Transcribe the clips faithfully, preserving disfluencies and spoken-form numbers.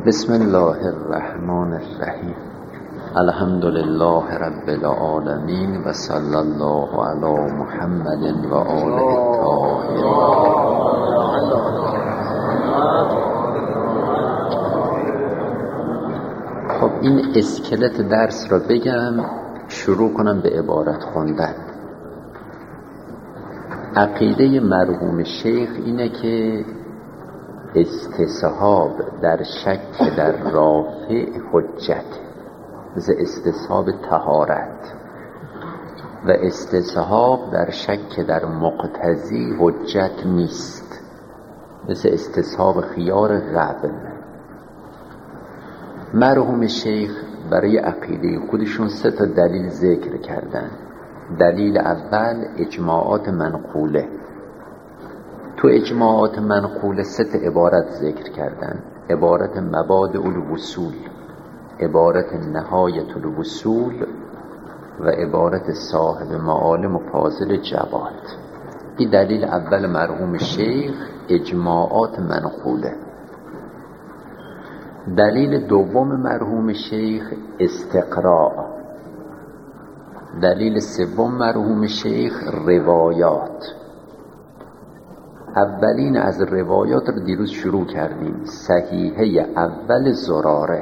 بسم الله الرحمن الرحیم. الحمد لله رب العالمین و صلی الله علی محمد و آله الطاهرین. خب این اسکلت درس را بگم، شروع کنم به عبارت خوندن. عقیده مرحوم شیخ اینه که استصحاب در شک در رافع حجت، مثل استصحاب طهارت، و استصحاب در شک در مقتضی حجت نیست، مثل استصحاب خیار قبل. مرحوم شیخ برای عقیده خودشون سه تا دلیل ذکر کردن. دلیل اول اجماعات منقوله. تو اجماعات منقوله سه تا عبارت ذکر کردن: عبارت مبادئ الوصول، عبارت نهایت الوصول و عبارت صاحب معالم و فاضل جواد. این دلیل اول مرحوم شیخ، اجماعات منقوله. دلیل دوم مرحوم شیخ استقراء. دلیل سوم مرحوم شیخ روایات. اولین از روایات رو دیروز شروع کردیم، صحیحه اول زراره.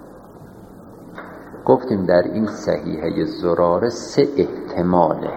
گفتیم در این صحیحه زراره سه احتماله.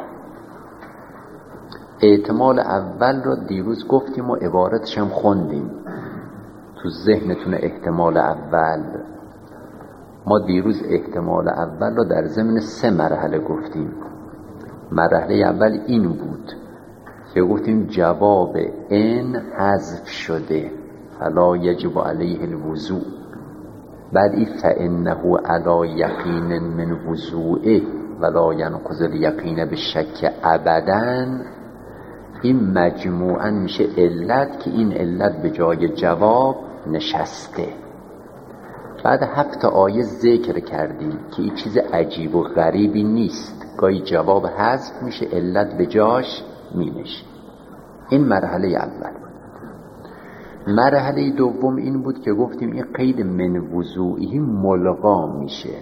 احتمال اول رو دیروز گفتیم و عبارتش هم خوندیم تو ذهنتون. احتمال اول ما دیروز احتمال اول رو در ضمن سه مرحله گفتیم. مرحله اول این بود که گفتیم جواب ان حذف شده، فلا یجب علیه الوضوء. بعد این فانه علی یقین من وضوئه ولا ینقض الیقین بالشک ابدا، این مجموعاً میشه علت که این علت به جای جواب نشسته. بعد هفت آیه ذکر کردیم که این چیز عجیب و غریبی نیست، گاهی جواب حذف میشه، علت به جاش میشه. این مرحله اول بود. مرحله دوم این بود که گفتیم این قید من وضوعی ملغا میشه،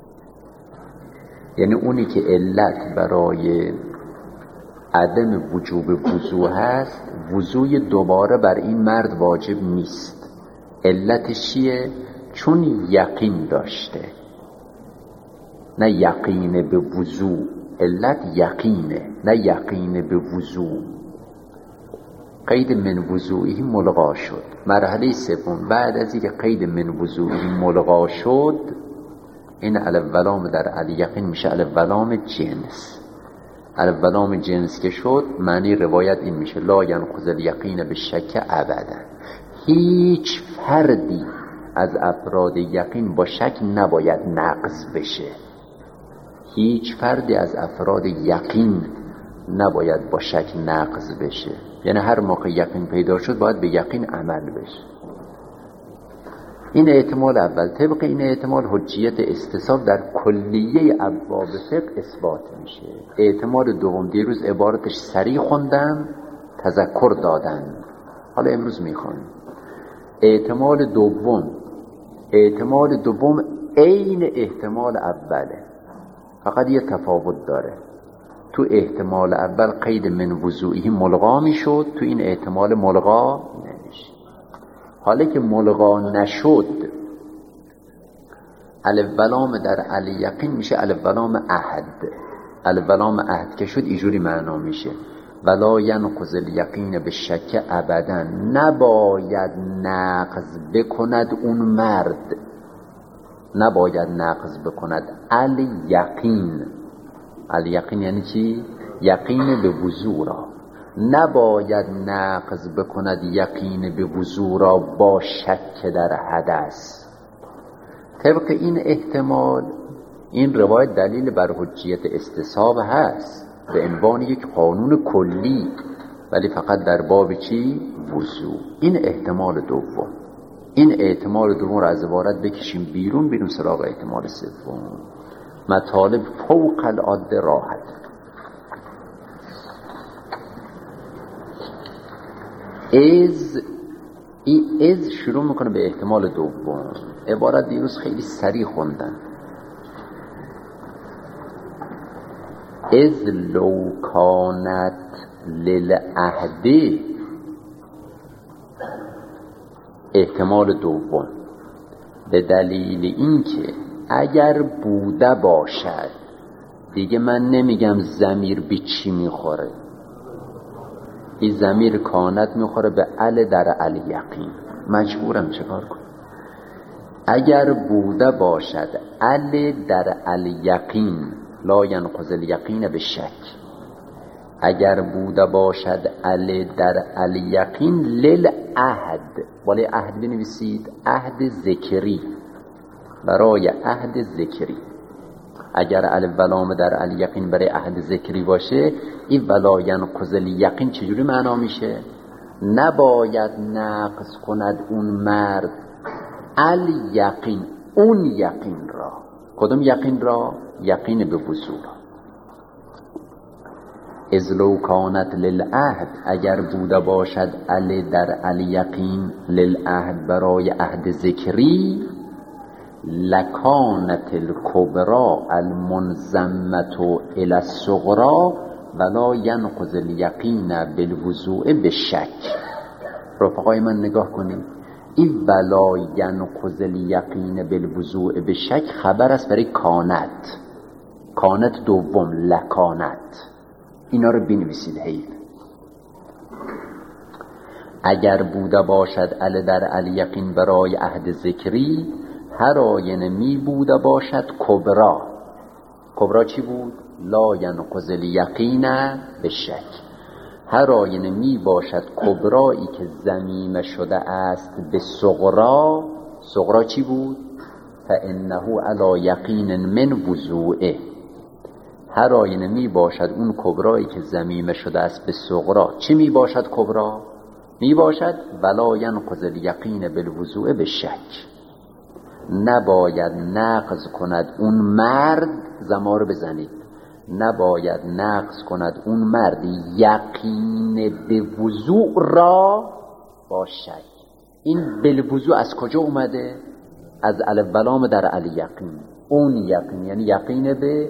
یعنی اونی که علت برای عدم وجوب وضوع هست، وضوع دوباره بر این مرد واجب نیست. علتش چیه؟ چون یقین داشته، نه یقین به وضوع. علت یقینه، نه یقین به وضوع. قید من وضوعی ملغا شد. مرحله سوم بعد از اینکه قید من وضوعی ملغا شد، این الف و لام در الیقین میشه الف و لام جنس. الف و لام جنس که شد، معنی روایت این میشه لا ینقض الیقین بالشک ابدا. هیچ فردی از افراد یقین با شک نباید نقض بشه. هیچ فردی از افراد یقین نباید با شک نقض بشه. یعنی هر موقع یقین پیدا شد باید به یقین عمل بشه. این احتمال اول. طبق این احتمال حجیت استصحاب در کلیه ابواب فقه اثبات میشه. احتمال دوم دیروز عبارتش صریح خوندم، تذکر دادن، حالا امروز میخونیم. احتمال دوم احتمال دوم عین احتمال اوله، فقط یه تفاوت داره. تو احتمال اول قید من وضوعی ملغا میشد، تو این احتمال ملغا نمیشه. حالا که ملغا نشد، الف و لام در الیقین میشه الف و لام عهد. الف و لام عهد که شد اینجوری معنا میشه ولا ینقض الیقین بالشک ابدا. نباید نقض بکند اون مرد، نباید نقض بکند الیقین. الیقین یعنی چی؟ یقین به وضوع را. نباید نقض بکند یقین به وضوع را با شک در حدث. طبق این احتمال این روایت دلیل بر حجیت استصحاب هست به عنوان یک قانون کلی، ولی فقط در باب چی؟ وضوع. این احتمال دوم. این احتمال دوم را از عبارت بکشیم بیرون، بیرون سراغ احتمال سوم. مطالب فوق العاده راحت. از این از شروع میکنه به احتمال دوم. عبارت دیروز خیلی سریع خوندن. از لو کانت للعهد، احتمال دوم، به دلیل اینکه اگر بوده باشد، دیگه من نمیگم ضمیر به چی میخوره، این ضمیر کانت میخوره به ال در الیقین، مجبورم چکار کنم؟ اگر بوده باشد ال در الیقین لا ینقض الیقین به شک، اگر بوده باشد ال در الیقین للعهد، ولی عهد بنویسید، عهد ذکری، برای عهد ذکری. اگر الف ولام در الیقین برای عهد ذکری باشه، این ولا ینقض الیقین چجوری معنا میشه؟ نباید نقض کند اون مرد الیقین، اون یقین را. کدوم یقین را؟ یقین به وضوع را. از لو کانت للعهد، اگر بوده باشد ال در الیقین للعهد برای عهد ذکری، لکانت الکبرى المنضمة الی الصغرى ولا ینقض الیقین بالوضوء بالشک. رفقای من نگاه کنید، این ولا ینقض الیقین بالوضوء بالشک خبر است برای کانت. کانت دوم، لکانت، اینا رو بنویسید. حیف اگر بوده باشد ال در الیقین برای عهد ذکری، هر آینه می بوده باشد کبرا. کبرا چی بود؟ لا ینقض الیقین به شک. هر آینه می باشد کبرایی که ضمیمه شده است به صغرا. صغرا چی بود؟ فانه علی یقین من وضوعه. هر آینه می باشد اون کبرایی که ضمیمه شده است به صغرا. چی می باشد کبرا؟ می باشد ولا ینقض الیقین بالوضوء بالشک. نباید نقض کند اون مرد، زما رو بزنید، نباید نقض کند اون مرد یقین به وضوع را با شک. این بالوضوع از کجا اومده؟ از الف ولام در الیقین. اون یقین یعنی یقین به،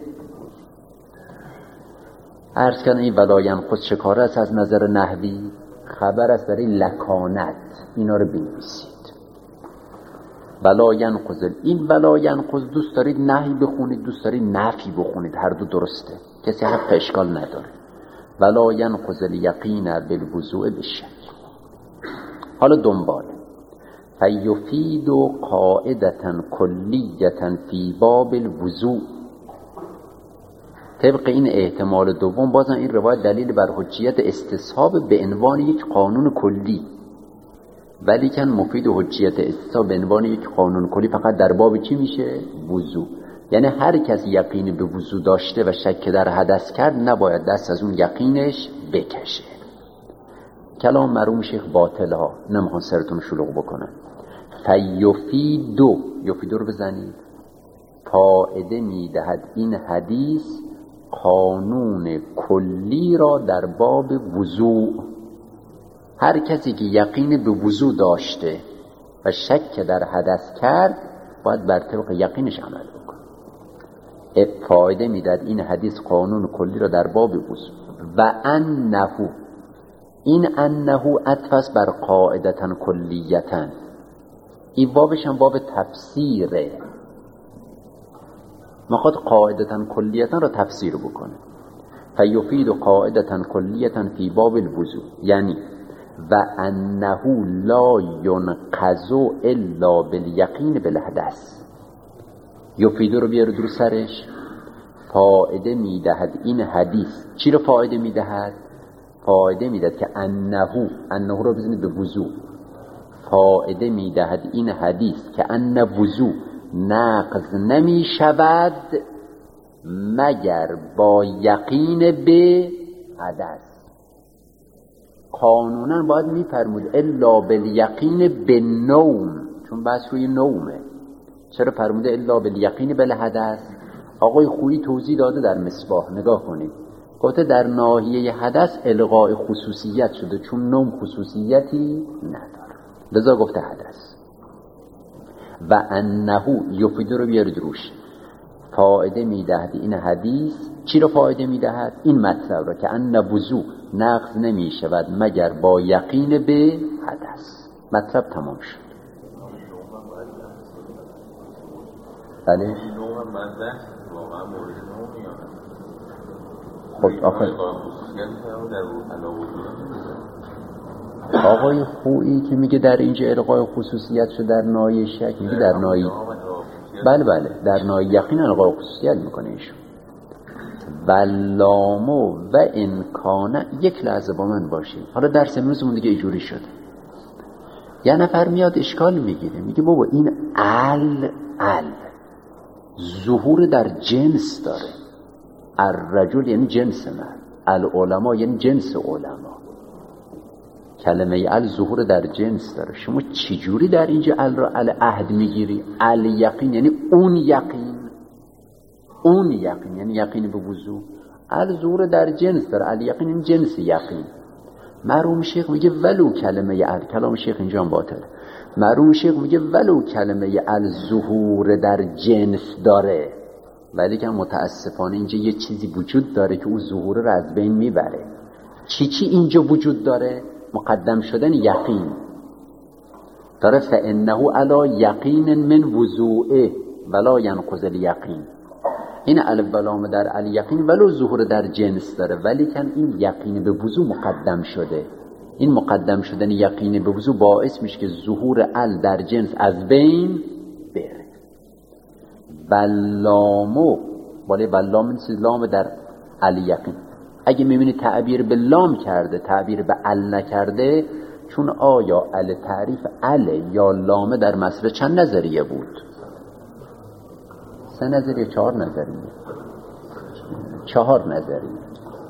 عرض کردن این ولا ینقض چه کار است از نظر نحوی؟ خبر است برای لکانت. اینا رو بنویسید. ولا ینقض، این ولا ینقض دوست دارید نهی بخونید، دوست دارید نفی بخونید، هر دو درسته، کسی حق اشکال نداره. ولا ینقض الیقین بالوضوء بالشک. حالا دنبال فیفید قاعدة کلیة فی باب الوضوء. طبق این احتمال دوم بازم این روایت دلیل بر حجیت استصحاب به عنوان یک قانون کلی، ولی کن مفید و حجیت استصحاب به عنوان یک قانون کلی فقط در باب چی میشه؟ وضوء. یعنی هر کسی یقین به وضوء داشته و شک در حدث کرد، نباید دست از اون یقینش بکشه. کلام مرحوم شیخ باطل ها، نمیخوان سرتون شلوغ بکنن. فیفیدو، یفیدو رو بزنید، فائده میدهد این حدیث قانون کلی را در باب وضوء. هر کسی که یقین به وضوء داشته و شک در حدث کرد، باید بر طبق یقینش عمل بکنه. فایده میداد این حدیث قانون کلی را در باب وضوء. و انه، این انه عطف بر قاعدة کلیة. این بابش هم باب تفسیره، میخواد قاعدة کلیة را تفسیر بکنه. فیفید قاعدة کلیة فی باب الوضوء، یعنی و انه لا ینقض الا بالیقین بالحدث. یفید رو بیار در سرش. فائده میدهد این حدیث، چی رو فائده میدهد؟ فائده میدهد که انه، انه رو بزنید به وضوء. فائده میدهد این حدیث که ان وضوء نقض نمی شود مگر با یقین به حدث. قانونا باید میفرمود الا بالیقین به نوم، چون بحث روی نومه. چرا فرموده الا بالیقین بالحدث؟ آقای خویی توضیح داده در مصباح، نگاه کنید، گفته در ناحیه حدث الغاء خصوصیت شده، چون نوم خصوصیتی نداره. لذا گفته حدث. و انه یفید رو بیارید روش، فایده میدهد این حدیث. چی رو فایده میدهد؟ این مطلب رو که ان وضو نقض نمی شود مگر با یقین به حدث. مطلب تمام شد. بله خب آخر آقای خویی که میگه در اینجا الغای خصوصیت شد در نای شک، میگه در نای بله بله در نای یقین الغای خصوصیت میکنه ایشون. واللامو و امکانه. یک لحظه با من باشید. حالا درس امروزمون دیگه اینجوری شده، یه نفر میاد اشکال میگیره، میگه بابا این ال ال ظهور در جنس داره. الرجل یعنی جنس مرد، العلماء یعنی جنس علما. کلمه ال ظهور در جنس داره. شما چجوری در اینجا ال را ال عهد میگیری؟ ال یقین یعنی اون یقین، اون یقین یعنی یقین به وضو. ال ظهور در جنس داره، ال یقین یعنی جنس یقین. مرحوم شیخ میگه ولو کلمه ال، کلام شیخ اینجا هم باطله. مرحوم شیخ میگه ولو کلمه ال ظهور در جنس داره، ولی که متاسفانه اینجا یه چیزی وجود داره که اون ظهور رو از بین میبره. چی چی اینجا وجود داره؟ مقدم شدن یقین داره. فانه علی یقین من وضوئه ولا ینقض الیقین. این الف ولام در الیقین ولو ظهور در جنس داره، ولی کن این یقین به وضو مقدم شده. این مقدم شدن یقین به وضو باعث میشه که ظهور ال در جنس از بین بره. بلامو بالا بلام این لام در الیقین. اگه میبینی تعبیر به لام کرده تعبیر به ال نکرده، چون آیا ال تعریف ال یا لام در مسئله چند نظریه بود؟ سه نظریه چهار نظریه چهار نظریه.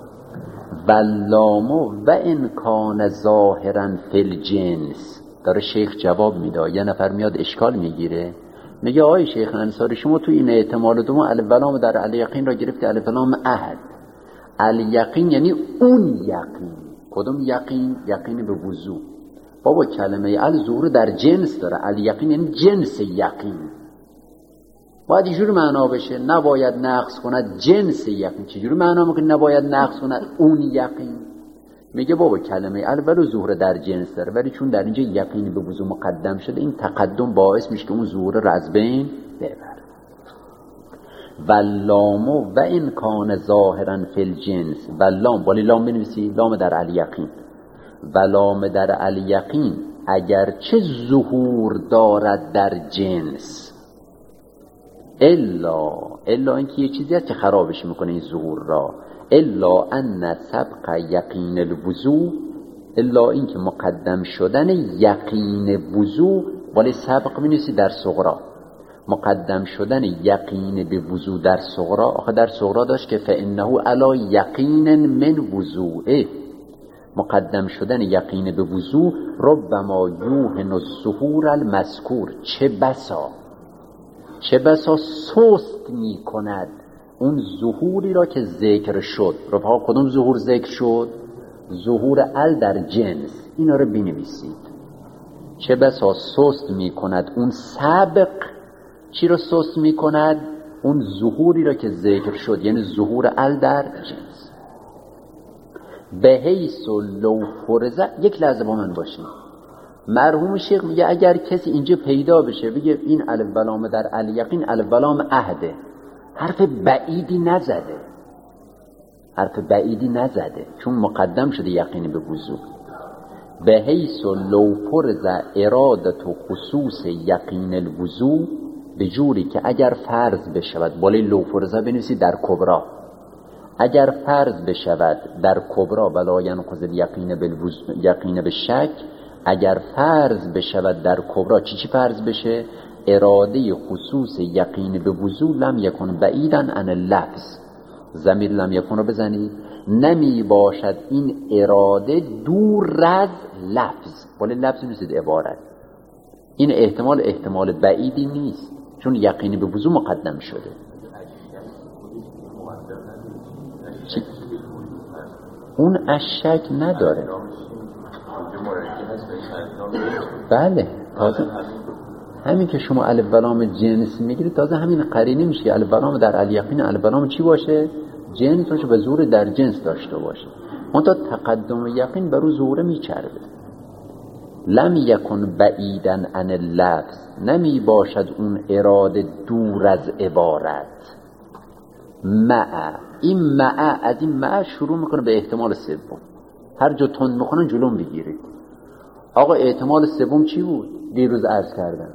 واللامو و امکان ظاهرا فی الجنس. داره شیخ جواب میده. یه نفر میاد اشکال میگیره، میگه آی شیخ انصاری شما تو این احتمال دوم الف ولام در الیقین را گرفتی الف ولام عهد. الیقین یعنی اون یقین. کدوم یقین؟ یقین به وضو. بابا کلمه ال ظهور در جنس داره، الیقین یعنی جنس یقین. باید اینجوری معنا بشه، نباید نقص کند جنس یقین. چجوری معنا میکنه نباید نقص کند اون یقین؟ میگه بابا کلمه ال ولو ظهور در جنس داره، ولی چون در اینجا یقین به وضو مقدم شده، این تقدم باعث میشه که اون ظهور رو از بین ببره. واللامو و ان کان ظاهرا فی الجنس. واللام بالا لام بنویسی، لام در الیقین. ولام در الیقین اگر چه ظهور دارد در جنس، الا الا اینکه یه چیزی هست که خرابش میکنه این ظهور را، الا ان سبق یقین الوضو، الا اینکه مقدم شدن یقین وضو. ولی سبق می‌نویسی در صغرا، مقدم شدن یقین به وضو در صغرا. آخه در صغرا داشت که فانه علی یقین من وضوئه. مقدم شدن یقین به وضو ربما یوهن الظهور المذکور. چه بسا چه بسا سست می کند اون ظهوری را که ذکر شد. رفقا کدوم ظهور ذکر شد؟ ظهور ال در جنس. اینا رو بنویسید. چه بسا سست می کند اون سبق. چی رو سست می کند؟ اون ظهوری را که ذکر شد، یعنی ظهور ال در جنس. به حیث لو فرزه. یک لحظه با من باشین. مرحوم شیخ میگه اگر کسی اینجا پیدا بشه بگه این الف ولام در الیقین الف ولام عهده، حرف بعیدی نزده، حرف بعیدی نزده، چون مقدم شده یقین به وضو. به حیث لو فرض ارادت و خصوص یقین الوضو، به جوری که اگر فرض بشود، بالای لو فرض بنویسی در کبرا، اگر فرض بشود در کبرا ولا ینقض الیقین بالوضو یقین به شک، اگر فرض بشود در کبرا، چی چی فرض بشه؟ اراده خصوص یقین به وضو لم یکن بعیداً عن اللفظ. ضمیر لم یکن رو بزنید. نمی باشد این اراده دور از لفظ. ولی لفظ نیست عبارت. این احتمال احتمال بعیدی نیست، چون یقین به وضو مقدم شده. چی؟ اون اشک نداره. بله تازه همین که شما الف و لام جنس میگیرید تازه همین قرینه میشه. الف و لام در الیقین الف و لام چی باشه؟ جنس باشه، به ظهور در جنس داشته باشه. اون تا تقدم یقین بر او ظهور میچربه. لم یکن بعیداً عن اللفظ، نمی باشد اون اراده دور از عبارت. مع، این مع از این مع شروع میکنه به احتمال سوم. هر جا تند میکنن جلوم بگیرید. آقا احتمال سوم چی بود؟ دیروز عرض کردم.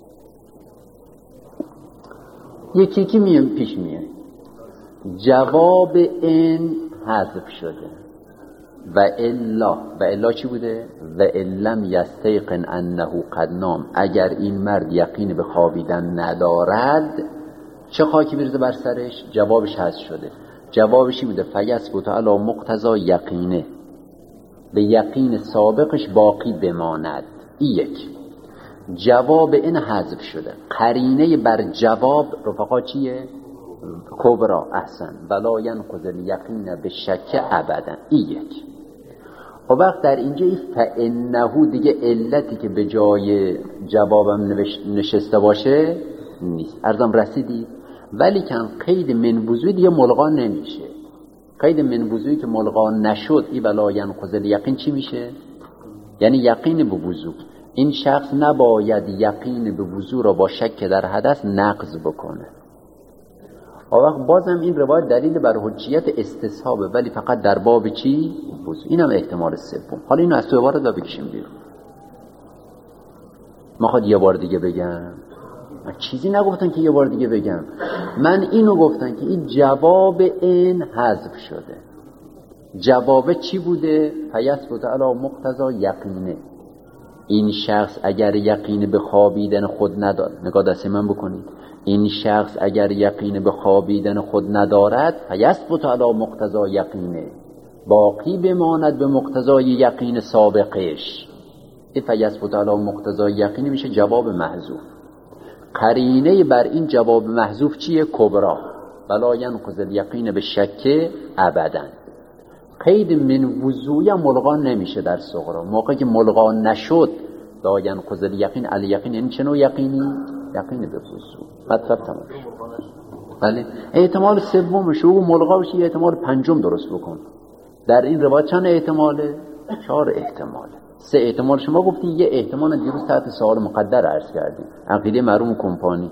یکی یکی میام پیش میاد. جواب این حذف شده. و الا، و الا چی بوده؟ و الم یستیقن انه قد نام، اگر این مرد یقین به خوابیدن ندارد چه خاکی بریزه بر سرش؟ جوابش حذف شده. جوابش این بوده فیثبت علی مقتضی یقینه، به یقین سابقش باقی بماند. این یک. جواب این حذف شده. قرینه بر جواب رفقا چیه؟ کبرا. احسن. ولا ینقض الیقین به شک ابدا. این یک. و وقت در اینجا این فانه دیگه علتی که به جای جوابم نشسته باشه نیست. عرضم رسیدید؟ ولی کن قید من وضوعی دیگه ملغا نمیشه. قید من وضوعی که ملغا نشد ای ولا ینقض الیقین چی میشه؟ یعنی یقین به وضوع. این شخص نباید یقین به وضوع را با شک در حدث نقض بکنه. وقت بازم این روایت دلیل بر حجیت استصحابه، ولی فقط در باب چی؟ وضوع. این هم احتمال سوم. حالا اینو از تو عبارت دا بکشیم بیرون. ما خواهد یه بار دیگه بگم، من چیزی نگفتن که یه بار دیگه بگم. من اینو گفتن که این جواب این حذف شده. جواب چی بوده؟ فیثبت علی مقتضی یقینه. این شخص اگر یقین به خوابیدن خود ندارد، نگاه دست من بکنید، این شخص اگر یقین به خوابیدن خود ندارد فیثبت علی مقتضی یقینه، باقی بماند به مقتضای یقین سابقش. این فیثبت علی مقتضای یقینه میشه جواب محذوف. قرینه بر این جواب محذوف چیه؟ کبرا. ولا ینقض الیقین به شک ابدا. قید من وضوعی ملغا نمیشه در صغرا. موقعی که ملغا نشد لا ینقض الیقین، الیقین یعنی چه نوع یقینی؟ یقین به وضوع. مطلب تمام شد. بله. احتمال سومش رو ملغا بشه، احتمال پنجم درست بکن. در این روایت چند احتماله؟ چهار احتماله. سه احتمال شما گفتین، یه احتمال دیروز تحت سوال مقدر عرض کردیم، عقیده مرحوم کمپانی.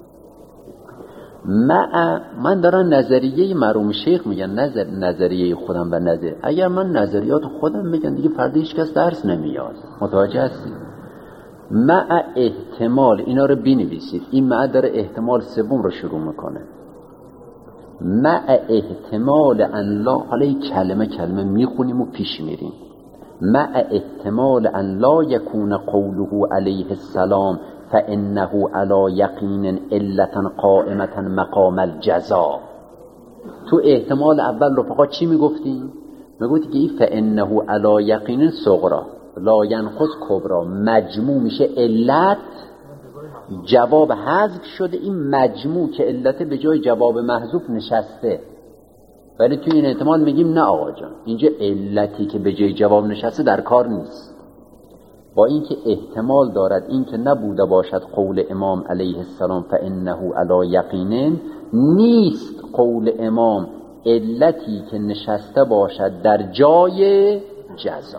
مع، من دارم نظریه مرحوم شیخ میگن، نظر نظریه خودم و نظر. اگر من نظریات خودم میگن دیگه فردا هیچ کس درس نمیاد. متوجه هستید؟ مع احتمال، اینا رو بنویسید. این مع داره احتمال سوم رو شروع میکنه. مع احتمال ان لا، حالا این کلمه کلمه میخونیم و پیش میریم. مع احتمال ان لا یکون قوله علیه السلام فانه علی یقین علتا قائمتا مقام الجزا. تو احتمال اول رفقا چی میگفتیم؟ میگفتی که این فانه علی یقین صغرا لا ینقض کبرا، مجموع میشه علت، جواب حذف شده، این مجموع که علت به جای جواب محذوف نشسته. ولی توی این احتمال میگیم نه آقا جان، اینجا علتی که به جای جواب نشسته در کار نیست. با اینکه احتمال دارد اینکه نبوده باشد قول امام علیه السلام فانه علی یقین، نیست قول امام علتی که نشسته باشد در جای جزا.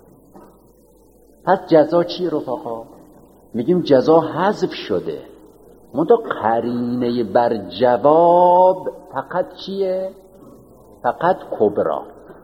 پس جزا چیه رفقا؟ میگیم جزا حذف شده. منتها قرینه بر جواب فقط چیه؟ فقط کبرا.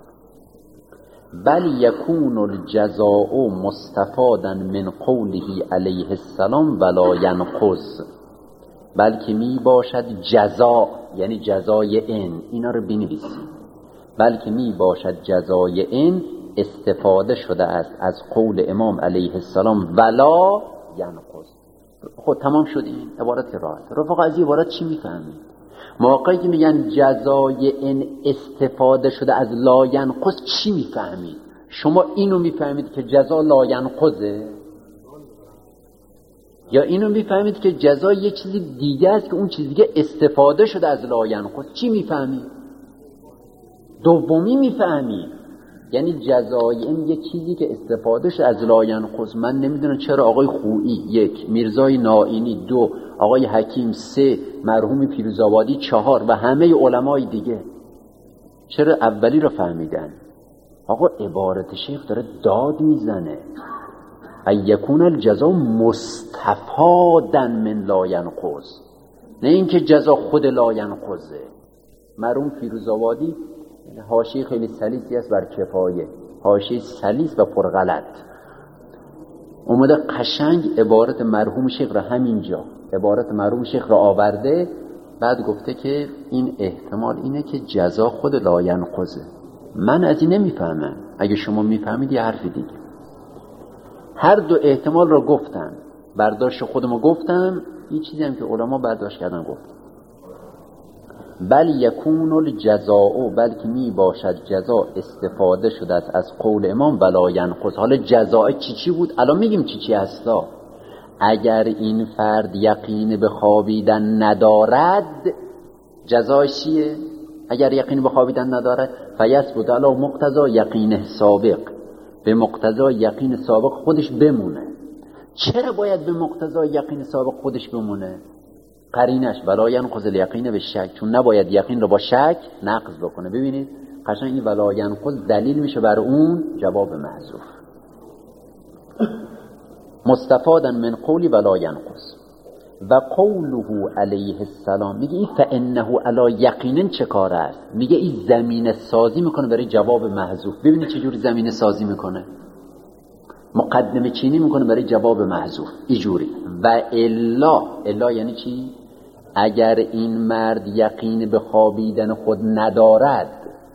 بل یکون الجزاء مستفادا من قوله علیه السلام ولا ینقض، بلکه می باشد جزا، یعنی جزای این، اینا رو بنویسید. بلکه می باشد جزای این استفاده شده است از قول امام علیه السلام ولا ینقض. خب تمام شد. این عبارت راحت. رفقا از این عبارت چی میفهمید؟ موقعی که میگن جزای این استفاده شده از لا ینقض چی میفهمید؟ شما اینو میفهمید که جزا لا ینقضه، یا اینو میفهمید که جزا یه چیزی دیگه است که اون چیزی دیگه استفاده شده از لا ینقض؟ چی میفهمید؟ دومی میفهمید. یعنی جزای این یه چیزی که استفاده شد از لاینقص. من نمیدونم چرا آقای خویی یک، میرزای نائینی دو، آقای حکیم سه، مرحوم پیروزآبادی چهار و همه علمای دیگه چرا اولی رو فهمیدن؟ آقا عبارت شیخ داره داد میزنه ایکون الجزا مستفادا من لاینقص، نه اینکه جزا خود لاینقصه. مرحوم پیروزآبادی حاشیه خیلی سلیسی است بر کفایه، حاشیه سلیس و پرغلط، اومده قشنگ عبارت مرحوم شیخ را همینجا عبارت مرحوم شیخ را آورده، بعد گفته که این احتمال اینه که جزا خود لاینقصه. من از این نمیفهمم، اگه شما میفهمید یه حرف دیگه. هر دو احتمال را گفتن، برداشت خودمو گفتم، این چیزی هم که علما برداشت کردن گفتن. بل یکون الجزاء، بلکه می باشد جزا استفاده شده از قول امام ولا ینقص. حالا جزاء چی چی بود؟ الان میگیم چی چی هستا. اگر این فرد یقین به خوابیدن ندارد، جزاش چیه؟ اگر یقین به خوابیدن ندارد فیثبت علی مقتضی یقین سابق، به مقتضی یقین سابق خودش بمونه. چرا باید به مقتضی یقین سابق خودش بمونه؟ قرینش ولا ینقض الیقین به شک، چون نباید یقین رو با شک نقض بکنه. ببینید قشنگ این ولا ینقض دلیل میشه بر اون جواب محذوف. مستفادا من قولی ولا ینقض. و قوله علیه السلام میگه این فانه علی یقین چه کار است؟ میگه این زمینه سازی میکنه برای جواب محذوف. ببینید چه جوری زمینه سازی میکنه، مقدمه چینی میکنه برای جواب محذوف اینجوری. و الا، الا یعنی چی؟ اگر این مرد یقین به خوابیدن خود ندارد،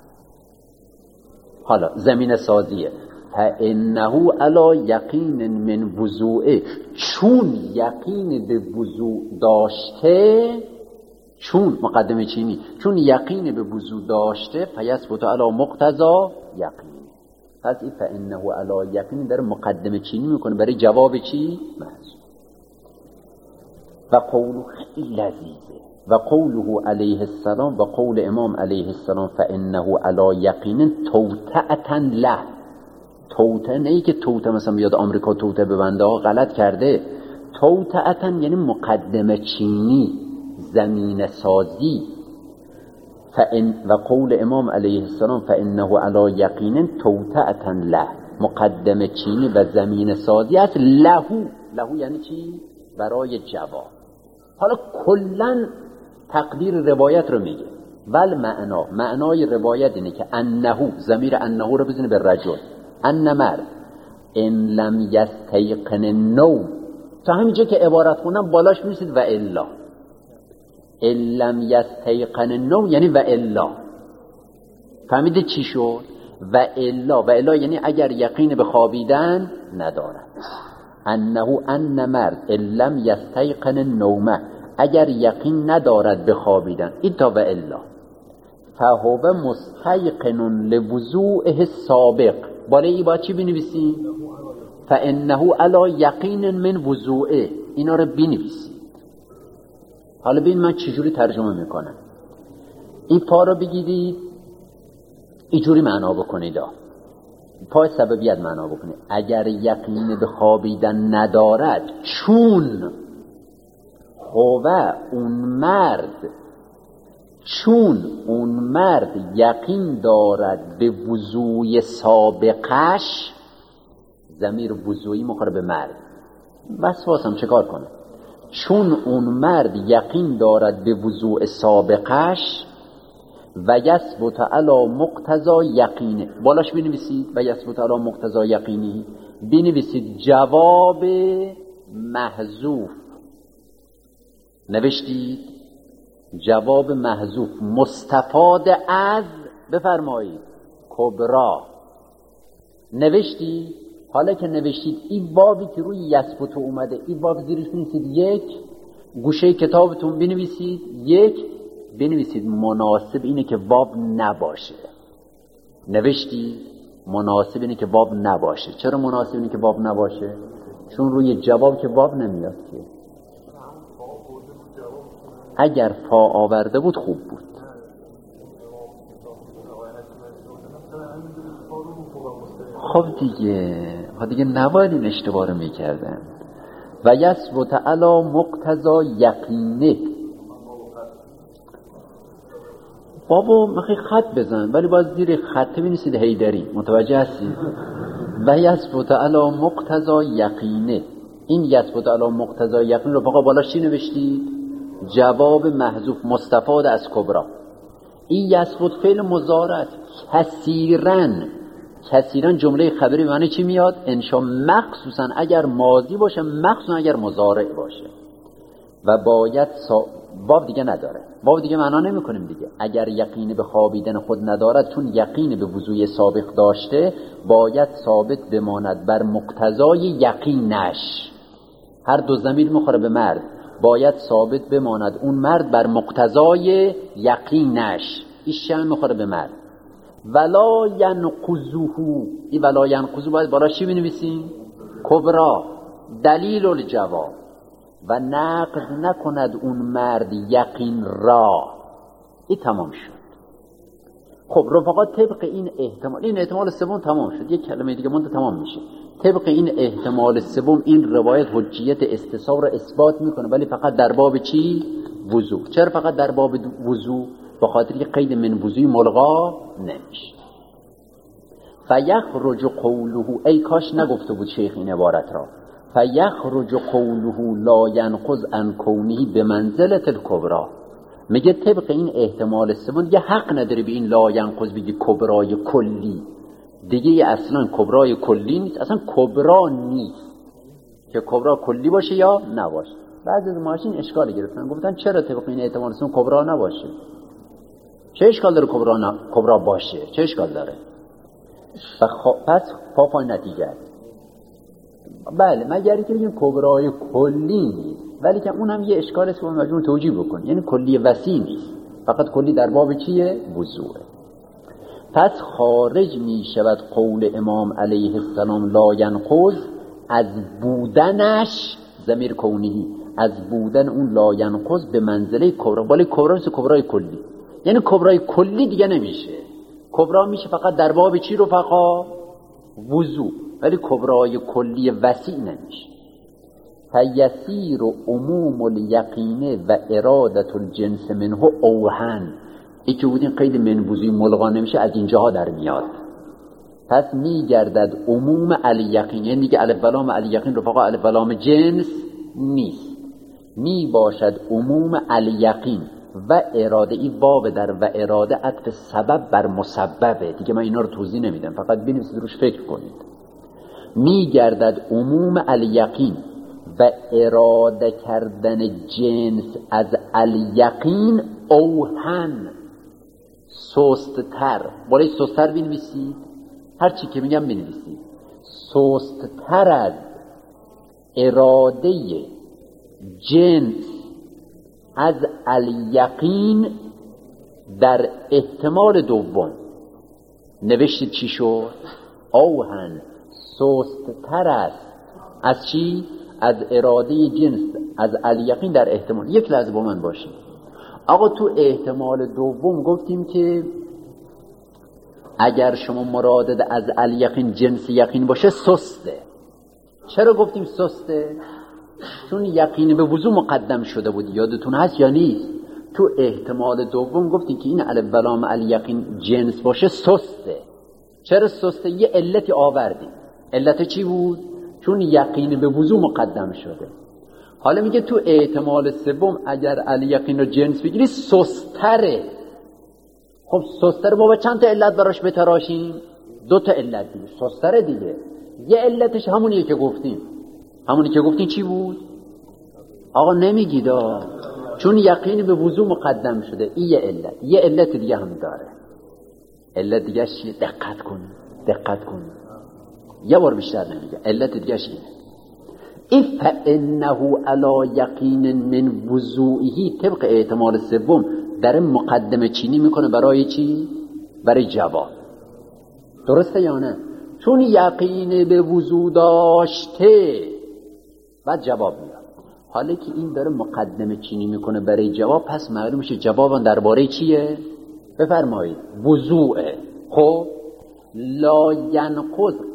حالا زمینه سازیه، فانه علی یقین من وضوعه، چون یقین به وضوع داشته، چون مقدمه چینی، چون یقین به وضوع داشته فیثبت علی مقتضی یقین. پس این فانه علی یقین در مقدمه چینی میکنه برای جواب چی؟ محذوف. و قوله خیلی لذیذه، و قوله علیه السلام، و قول امام علیه السلام فانه علی یقین توطئة له. توطئه نه ای که توطئه مثلا بیاد آمریکا توطئه ببنده ها، غلط کرده. توطئة یعنی مقدمه چینی، زمین سازی. فإن و قول امام علیه السلام فانه علی یقین توطئة له، مقدمه چینی و زمین سازی است. لهو، لهو یعنی چی؟ برای جواب. حالا کلن تقدیر روایت رو میگه. ول معنا، معنای روایت اینه که انه، ضمیر انه رو بزنه به رجل، ان مرد ان لم یستیقن النوم، تا همینجا که عبارت خونم بالاش میرسید و الا، ان لم یستیقن النوم یعنی و الا. فهمیده چی شد؟ و الا، و الا یعنی اگر یقین به خوابیدن ندارد. انه ان مرد ان لم یستیقن النوم، اگر یقین ندارد به خوابیدن، این تا و الا، فهو مستیقن لوضوعه سابق. بالای این باید چی بنویسیم؟ فانه علی یقین من وضوعه. اینا رو بنویسید. حالا ببین من چجوری ترجمه میکنم. این پا رو بگیرید اینجوری معنا بکنید، پای سببیت معنا بکنید. اگر یقین به خوابیدن ندارد، چون هوه اون مرد، چون اون مرد یقین دارد به وضوع سابقش، ضمیر وضوعی مخاطب به مرد، وسواسم چه کار کنه؟ چون اون مرد یقین دارد به وضوع سابقش و یثبت علی مقتضی یقینه. بالاش بنویسید و یثبت علی مقتضی یقینی، بنویسید جواب محذوف. نوشتید جواب محذوف مستفاد از، بفرمایید کبرا. نوشتید. حالا که نوشتید این بابی که روی یثبت اومده، این باب زیرش بنویسید یک، گوشه کتابتون بنویسید یک، بنویسید مناسب اینه که باب نباشه. نوشتید مناسب اینه که باب نباشه. چرا مناسب اینه که باب نباشه؟ چون روی جواب که باب نمیاد که. اگر فا آورده بود خوب بود. خب دیگه ها دیگه نباید این اشتباه رو میکردن. و یثبت علی مقتضا یقینه. بابا مخی خط بزن ولی باز زیر خط بنویسید حیدری، متوجه هستید؟ و یثبت علی مقتضا یقینه. این یثبت علی مقتضا یقین رو فقط بالا چی نوشتید؟ جواب محذوف مستفاد از کبرا. این یثبت فعل مضارع کثیراً کثیراً جمله خبری معنی چی میاد؟ انشا، مخصوصاً اگر ماضی باشه، مخصوصاً اگر مضارع باشه. و باید سا... باب دیگه نداره. باب دیگه معنا نمی‌کنیم دیگه. اگر یقین به خوابیدن خود ندارد، چون یقین به وضوع سابق داشته، باید ثابت بماند بر مقتضای یقینش. هر دو ضمیر میخوره به مرد. باید ثابت بماند اون مرد بر مقتضای یقینش. این شم میخوره به مرد. ولا ینقضه. این ولا ینقضه باید بالا چی بنویسیم؟ کبرا. دلیل الجواب. و نقض نکند اون مرد یقین را. این تمام شد. خب رفقا طبق این احتمال، این احتمال سوم تمام شد. یک کلمه دیگه مونده تمام میشه. طبق این احتمال سوم این روایت حجیت استصحاب را اثبات میکنه، ولی فقط در باب چی؟ وضو. چرا فقط در باب وضو؟ به خاطر که قید من وضوی ملغا نمیشه. فیخرج قوله، ای کاش نگفته بود شیخ این عبارت را. فیخرج قوله لا ینقض عن کونه بمنزلة الکبرى. میگه طبق این احتمال سوم دیگه حق نداره به این لا ینقض بگی کبرای کلی. دیگه اصلا کبرای کلی نیست، اصلا کبرا نیست که کبرا کلی باشه یا نباشه. بعضی از ماشین اشکال گرفتن، گفتن چرا طبق این احتمال سوم کبرا نباشه؟ چه اشکال داره کبرا ن... کبرا باشه؟ چه اشکال داره؟ فخ... پس پاپای نتیجه است. بله مگر اینکه بگیم کبرای کلی نیست، ولی که اون هم یه اشکال است که مجبور توجیه بکن. یعنی کلی وسیع نیست، فقط کلی در باب چیه؟ وضوء. پس خارج می شود قول امام علیه السلام لا ینقض از بودنش، ضمیر کونهی، از بودن اون لا ینقض به منزله کبرا. ولی کبرا نیست، کبرای کلی. یعنی کبرای کلی دیگه نمیشه. کبرا میشه فقط در باب چی رفقا؟ وضوء. ولی کبرای کلی وسیع نمیشه. فیسیر عموم الیقین و ارادت الجنس منه اوهن. ای که بودین قید من وضوی ملغا نمیشه، از اینجاها در میاد. پس میگردد عموم الیقین، یعنی دیگه الف بلام الیقین رفقا الف بلام جنس نیست، می باشد عموم الیقین و اراده. ای باب در و اراده عطف سبب بر مسببه دیگه. من اینا رو توضیح نمیدم، فقط بنویسید روش فکر کنید. می گردد عموم الیقین و اراده کردن جنس از الیقین اوهن، سست‌تر. بالای سست‌تر بنویسید، هر چی که میگم بنویسید. سست‌تر از اراده جنس از الیقین در احتمال دوم. نوشتید چی شد؟ اوهن، سست‌تر است از چی؟ از اراده جنس از الیقین در احتمال. یک لحظه با من باشید آقا. تو احتمال دوم گفتیم که اگر شما مرادت از الیقین جنس یقین باشه سسته. چرا گفتیم سسته؟ چون یقین به وضوع مقدم شده بود. یادتون هست یا نیست؟ تو احتمال دوم گفتیم که این الف بلام الیقین جنس باشه سسته. چرا سسته؟ یه علتی آوردیم. علت چی بود؟ چون یقین به وضوع مقدم شده. حالا میگه تو احتمال سوم اگر الیقین رو جنس بگیری سستره. خب سستره بابا چند تا علت براش بتراشیم؟ دو تا علت دیگه سستره دیگه. یه علتش همونیه که گفتیم. همونی که گفتیم چی بود؟ آقا نمیگید آ. چون یقین به وضوع مقدم شده. این یه علت. یه علت دیگه هم داره. علت دیگه چیه؟ دقت کن دقت کن یه بار بیشتر نمیگه. علت دیگه چیه؟ اف انه علی یقین من وضوئه. طبق احتمال سوم در مقدمه چینی میکنه برای چی؟ برای جواب. درسته یا نه؟ چون یقین به وضوع داشته بعد جواب میاد. حالا که این داره مقدمه چینی میکنه برای جواب، پس معلوم میشه جوابا درباره چیه؟ بفرمایید. وضوعه. خب لا ینقض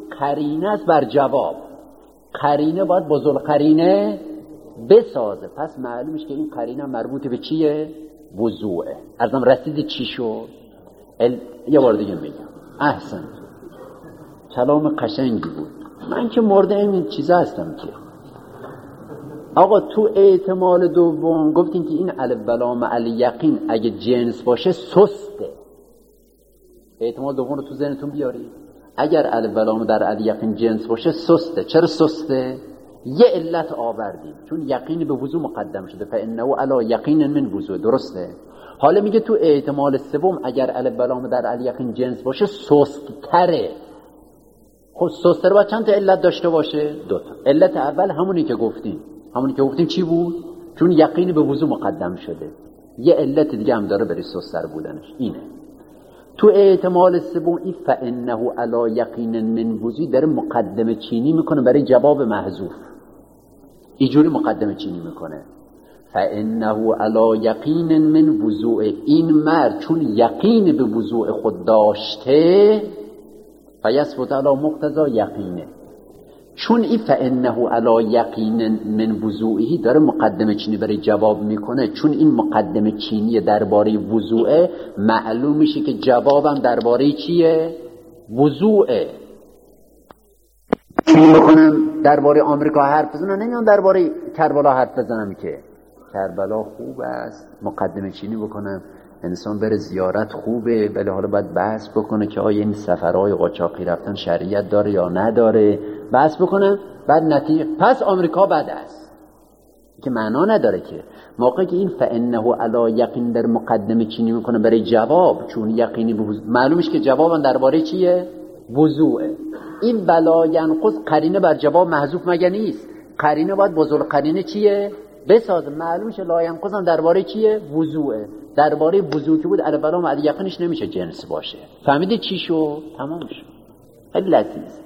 قرینه است بر جواب. قرینه باید بزرگ قرینه بسازه. پس معلوم میشه که این قرینه مربوط به چیه؟ وضوعه. ازم رسید چی شد؟ ال... یه بار دیگه میگم. احسن، کلام قشنگی بود. من که مورد این چیزا هستم که آقا تو احتمال دوم گفتیم که این الف بلام علی یقین اگه جنس باشه سسته. احتمال دوم رو تو ذهنتون بیارید. اگر الف بلام در علی یقین جنس باشه سسته. چرا سسته؟ یه علت آوردیم، چون یقین به وضوع مقدم شده. فانه علی یقین من وضوع. درسته؟ حالا میگه تو احتمال سوم اگر الف بلام در علی یقین جنس باشه سست‌تره. خب سست‌تر باید چند تا علت داشته باشه؟ دو تا. علت اول همونی که گفتیم. همونی که گفتیم چی بود؟ چون یقین به وضوع مقدم شده. یه علت دیگه هم داره برای سست‌تر بودنش، اینه. تو احتمال سوم این فانه علی یقین من وضوع داره مقدمه چینی میکنه برای جواب محذوف. اینجوری مقدمه چینی میکنه فانه علی یقین من وضوع. این مرد چون یقین به وضوع خود داشته فیثبت علی مقتضی یقینه. چون این فانه علی یقین من وضوعی داره مقدمه چینی برای جواب میکنه، چون این مقدمه چینی درباره وضوعه معلوم میشه که جوابم درباره چیه؟ وضوعه. چی میکنم درباره آمریکا حرف بزنم؟ نمیام درباره کربلا حرف بزنم که کربلا خوب است، مقدمه چینی بکنم. انسان بره زیارت خوبه، ولی حالا باید بحث بکنه که آیا این سفرهای قاچاقی رفتن شریعت داره یا نداره، بحث بکنم. بعد نتیجه پس آمریکا بد است که معنا نداره. که موقعی که این فانه علی یقین در مقدمه چینی میکنه برای جواب، چون یقینی به وضوع معلومش که جوابم درباره چیه؟ وضوعه. این بلا ینقص قرینه بر جواب محذوف مگه نیست؟ قرینه باید بزرگ قرینه چیه؟ بسازه. معلوم شه لا ینقص هم درباره چیه؟ وضوعه. درباره وضوع که بود الف بلام علی یقینش نمیشه جنس باشه. فهمیدید چی شد؟ تمام شد. خیلی لطیفه.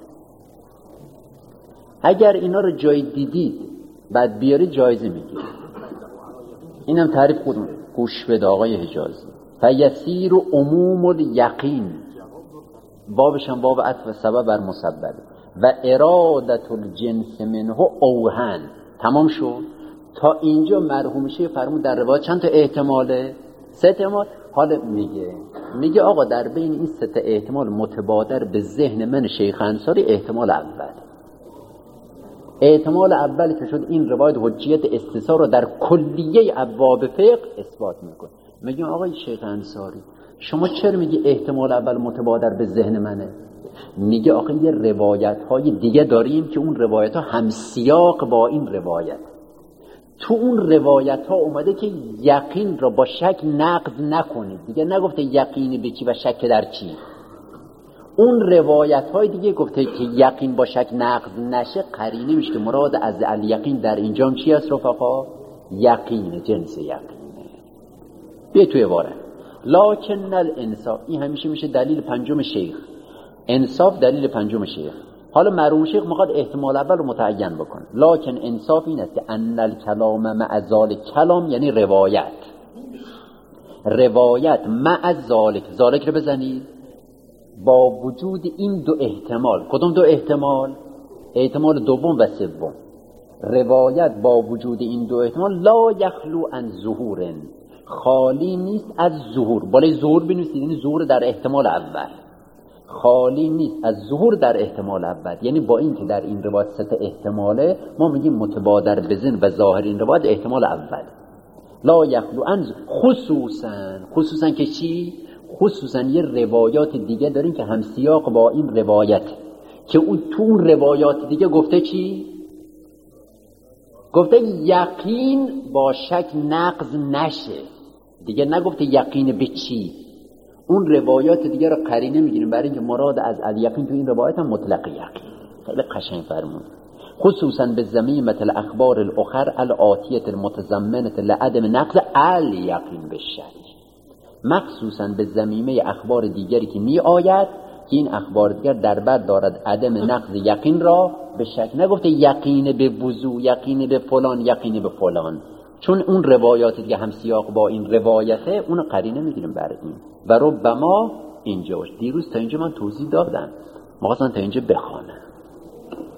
اگر اینا رو جای دیدید بعد بیارید جایزه میگیرید. اینم تعریف خودمون. گوش بده آقای حجازی. فیسیر عموم الیقین، بابش هم باب عطف سبب بر مسبب و ارادت الجنس منه اوهن. تمام شد. تا اینجا مرحوم شیخ فرمود در روایت چند تا احتماله؟ سه احتمال. حالا میگه میگه آقا در بین این سه تا احتمال متبادر به ذهن من شیخ انصاری احتمال اول. احتمال اول که شد این روایت حجیت استثار رو در کلیه ابواب فقه اثبات میکنه. میگه آقای شیخ انصاری شما چرا میگی احتمال اول متبادر به ذهن منه؟ میگه آقا یه روایت های دیگه داریم که اون روایت ها همسیاق با این روایت. تو اون روایت ها اومده که یقین را با شک نقض نکنید. دیگه نگفته یقینی به چی و شک در چی. اون روایت های دیگه گفته که یقین با شک نقض نشه. قرینه میشه که مراد از الیقین در اینجا چی است رفقا؟ یقینه، جنس یقینه. بیه توی باره لکن الانصاف، این همیشه میشه دلیل پنجم شیخ. انصاف دلیل پنجم شیخ. حالا مرحوم شیخ میخواد احتمال اول رو متعین بکنه. لکن انصاف این است که ان الکلام مع ذالک، کلام یعنی روایت، روایت مع ذالک، ذالک رو بزنید، با وجود این دو احتمال. کدوم دو احتمال؟ احتمال دوم و سوم. روایت با وجود این دو احتمال لا یخلو عن ظهور، خالی نیست از ظهور. بالای ظهور بنویسید، یعنی ظهور در احتمال اول. خالی نیست از ظهور در احتمال اول. یعنی با این که در این روایت سه احتماله، ما میگیم متبادر به ذهن و ظاهر این روایت احتمال اول. لا یخلو عن، خصوصا خصوصا که چی؟ خصوصا یه روایات دیگه داریم که همسیاق با این روایت، که اون تو اون روایات دیگه گفته چی؟ گفته یقین با شک نقض نشه. دیگه نگفته یقین به چی. اون روایات دیگه رو قرینه میگیریم برای اینکه مراد از الیقین تو این روایت هم مطلق یقین. خیلی قشنگ فرمود. خصوصا به ضمیمه الاخبار الاخر الاتیه المتضمنه لعدم نقض الیقین بالشک، مخصوصا به ضمیمه اخبار دیگری که می آید که این اخبار دیگر در بر دارد عدم نقض یقین را به شک. نگفته یقین به وضوع، یقین به فلان، یقین به فلان، چون اون روایات دیگه هم سیاق با این روایته، اون قرینه میگیریم برای این. و ربما اینجا باش. دیروز تا اینجا من توضیح دادم، ما خواستم تا اینجا بخوانم.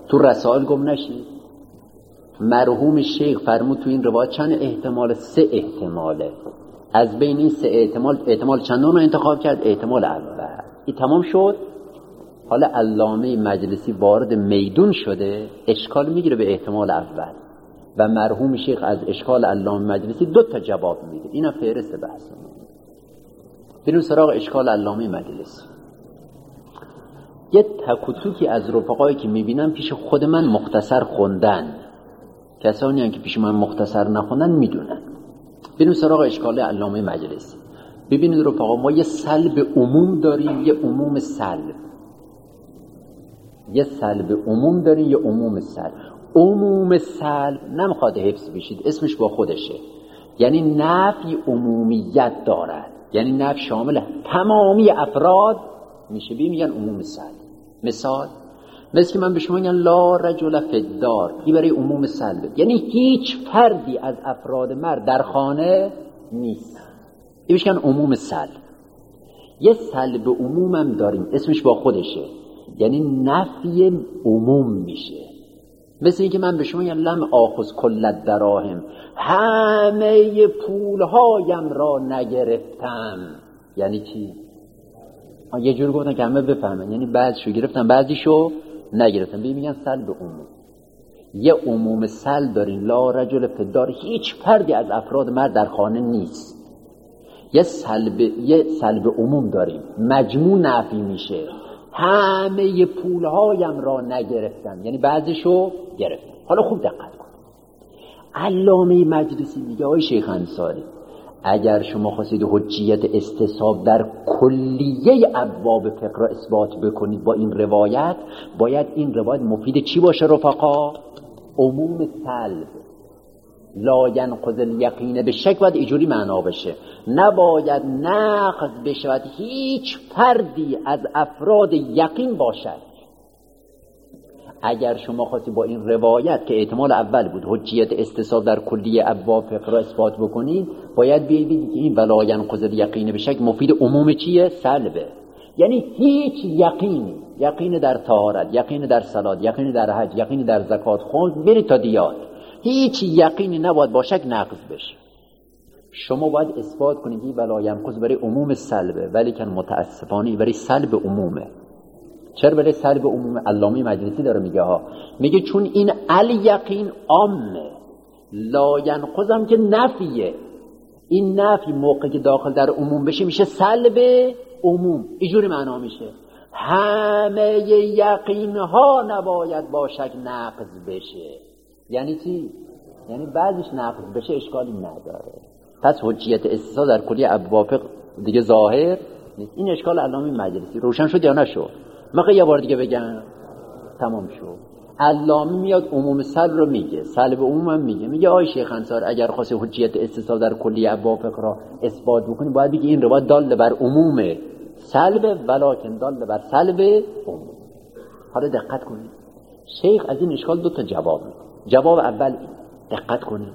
تو رسائل گم نشید. مرحوم شیخ فرمود تو این روایت چند احتمال؟ سه احتماله. از بین این سه احتمال احتمال چندون رو انتخاب کرد؟ احتمال اول. این تمام شد. حالا علامه مجلسی وارد میدون شده، اشکال میگیره به احتمال اول و مرحوم شیخ از اشکال علامه مجلسی دو تا جواب میده. اینا فهرست بحث. بریم سراغ اشکال علامه مجلسی. یه تک و توکی از رفقایی که میبینم پیش خود من مختصر خوندن، کسانی هم که پیش من مختصر نخوندن میدونن. بریم سراغ اشکال علامه مجلسی. ببینید رفقا، ما یه سلب عموم داریم، یه عموم سلب. یه سلب عموم داریم، یه عموم سلب. عموم سلب نمیخواد حفظ بشید، اسمش با خودشه. یعنی نفی عمومیت دارد، یعنی نفی شامل تمامی افراد میشه. بی میگن عموم سلب. مثال مثل که من به شما میگم لا رجل فی الدار، این برای عموم سلبه، یعنی هیچ فردی از افراد مرد در خانه نیست. این بشکن عموم سلب. یه سلب عموم هم داریم، اسمش با خودشه، یعنی نفی عموم میشه. مثل این که من به شما میگم لم آخذ کل الدراهم، همه پولهایم را نگرفتم. یعنی چی؟ یه جور گفتن که همه بفهمن، یعنی بعضیشو گرفتم بعضیشو نگرفتم. ببین میگن سلب عموم. یه عموم سلب دارین، لا رجل فی الدار، هیچ فردی از افراد مرد در خانه نیست. یه سلب یه سلب عموم داریم، مجموع نفی میشه، همه پولهایم را نگرفتم، یعنی بعضیشو گرفتم. حالا خوب دقت کن. علامه مجلسی میگه آقای شیخ انصاری، اگر شما خواستید حجیت استصحاب در کلیه ابواب فقه را اثبات بکنید با این روایت، باید این روایت مفید چی باشه رفقا؟ عموم سلب. لا ینقض الیقین به شک، باید اینجوری معنا بشه، نباید نقض بشود هیچ فردی از افراد یقین باشد. اگر شما خواستید با این روایت که احتمال اول بود حجیت استصحاب در کلیه ابواب فقه را اثبات بکنید، باید بگید که این ولا ینقض الیقین به شک مفید عموم چیه؟ سلبه. یعنی هیچ یقینی، یقین در طهارت، یقین در صلات، یقین در حج، یقین در زکات، خون برید تا دیات، هیچ یقینی نباید با شک نقض بشه. شما باید اثبات کنید این ولا ینقض برای عموم سلبه، ولی که متاسفانه برای سلب عمومه. چرا برای سلب عموم؟ علامه مجلسی داره میگه ها، میگه چون این الیقین عامه، لا ینقض هم که نفیه. این نفی موقع که داخل در عموم بشه میشه سلب عموم. اینجوری معنا میشه همه یقین ها نباید با شک نقض بشه. یعنی چی؟ یعنی بعضیش نقض بشه اشکالی نداره. پس حجیت استصحاب در کلیه ابواب دیگه ظاهر نیست. این اشکال علامه مجلسی روشن شد یا نشد؟ من یه بار دیگه بگم تمام شد. علامه میاد عموم سلب رو میگه، سلب عموم هم میگه. میگه آی شیخ انصار اگر خواست حجیت استصحاب در کلیه ابواب فقه را اثبات بکنی، باید بگی این روایت دال بر عموم سلب ولکن دال بر سلب عموم. حالا دقت کنید، شیخ از این اشکال دو تا جواب میده. جواب اول این، دقت کنید،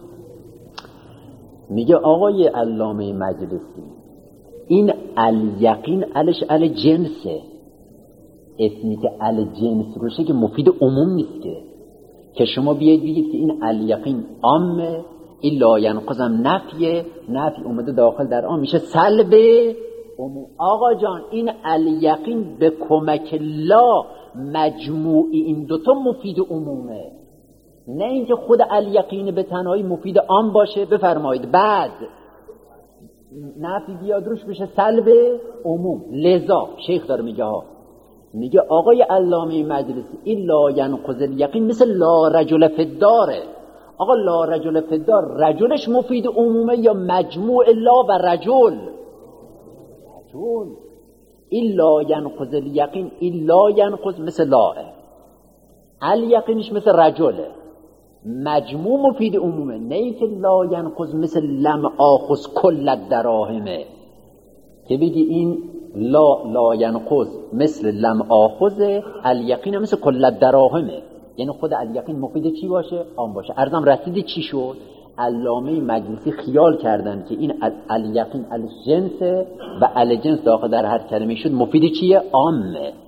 میگه آقای علامه مجلسی این الیقین الش ال جنسه، اسمی که ال جنس روشه که مفید عموم نیست که که شما بیاید بگید که این الیقین عامه، این لا ینقض هم نفیه، نفی اومده داخل در عام میشه سلب عموم. آقا جان این الیقین به کمک لا مجموعی این دوتا مفید عمومه، نه اینکه خود الیقین به تنهایی مفید عام باشه. بفرمایید بعد نفی بیاد روش بشه سلب عموم. لذا شیخ داره میگه ها، میگه آقای علامه مجلسی این لا ینقض الیقین مثل لا رجل فی الداره. آقا لا رجل فی الدار رجلش مفید عمومه یا مجموع لا و رجل؟ رجل. این لا ینقض الیقین، این لا ینقض مثل لاه، الیقینش مثل رجله، مجموع مفید عمومه، نه اینکه لا ینقض مثل لم آخذ کل الدراهمه که بگی این لا لا ینقض مثل لم آخذ، الیقین مثل کل الدراهمه، یعنی خود الیقین مفید چی باشه؟ عام باشه. عرضم رسیدی چی شد؟ علامه مجلسی خیال کردن که این الیقین الجنس و الجنس داخل در هر کلمه شد مفید چیه؟ عامه.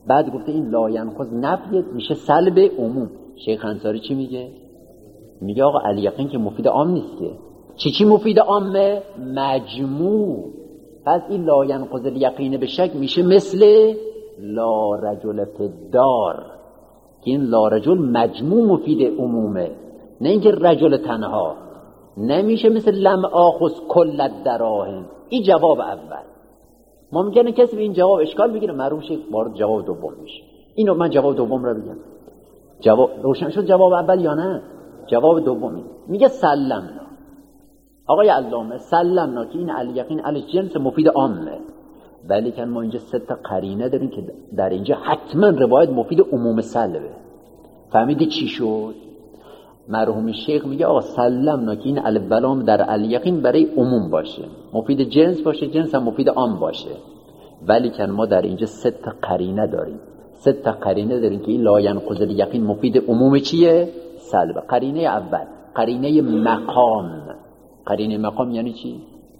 بعد گفته این لا ینقض نفی میشه سلب عموم. شیخ انصاری چی میگه؟ میگه آقا الیقین که مفید عام نیست که. چی چی مفید عامه؟ مجموع. پس این لا ینقض الیقین به شک میشه مثل لا رجل فی الدار که این لا رجل مجموع مفید عمومه، نه اینکه رجل تنها. نمیشه مثل لم آخذ کل الدراهم. این جواب اول. ممکنه کسی به این جواب اشکال بگیره، معلوم شه وارد جواب دوم میشه. اینو من جواب دوم رو بگم. جواب روشن شد جواب اول یا نه؟ جواب دومی میگه سلمنا. آقای علامه سلمنا که این الیقین علی جنس مفید عامه، ولی که ما اینجا سه تا قرینه داریم که در اینجا حتما روایت مفید عموم سلبه. فهمیدی چی شد؟ مرحوم شیخ میگه آقا سلمنا که این الف و لام در الیقین برای عموم باشه، مفید جنس باشه، جنس هم مفید عام باشه، ولی که ما در اینجا سه تا قرینه داریم. سه تا قرینه داریم که این لا ینقض الیقین مفید عموم چیه؟ سلب. قرینه اول قرینه مقام. قرینه مقام یعنی چی؟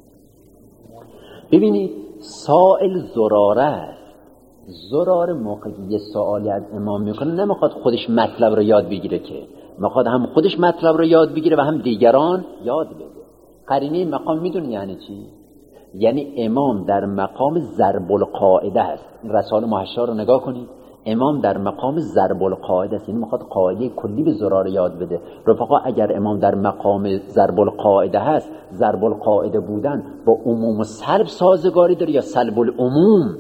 ببینید سائل زراره. زراره موقعی یه سوالی از امام میکنه نمیخواد خودش مطلب رو یاد بگیره که، میخواد هم خودش مطلب رو یاد بگیره و هم دیگران یاد بده. قرینه مقام میدونی یعنی چی؟ یعنی امام در مقام ضرب القاعده است. رساله محشا رو نگاه کنید، امام در مقام ضرب القاعده است، یعنی میخواد قاعده کلی به زراره یاد بده. رفقا اگر امام در مقام ضرب القاعده هست، ضرب القاعده بودن با عموم و سلب سازگاری داره یا سلب العموم؟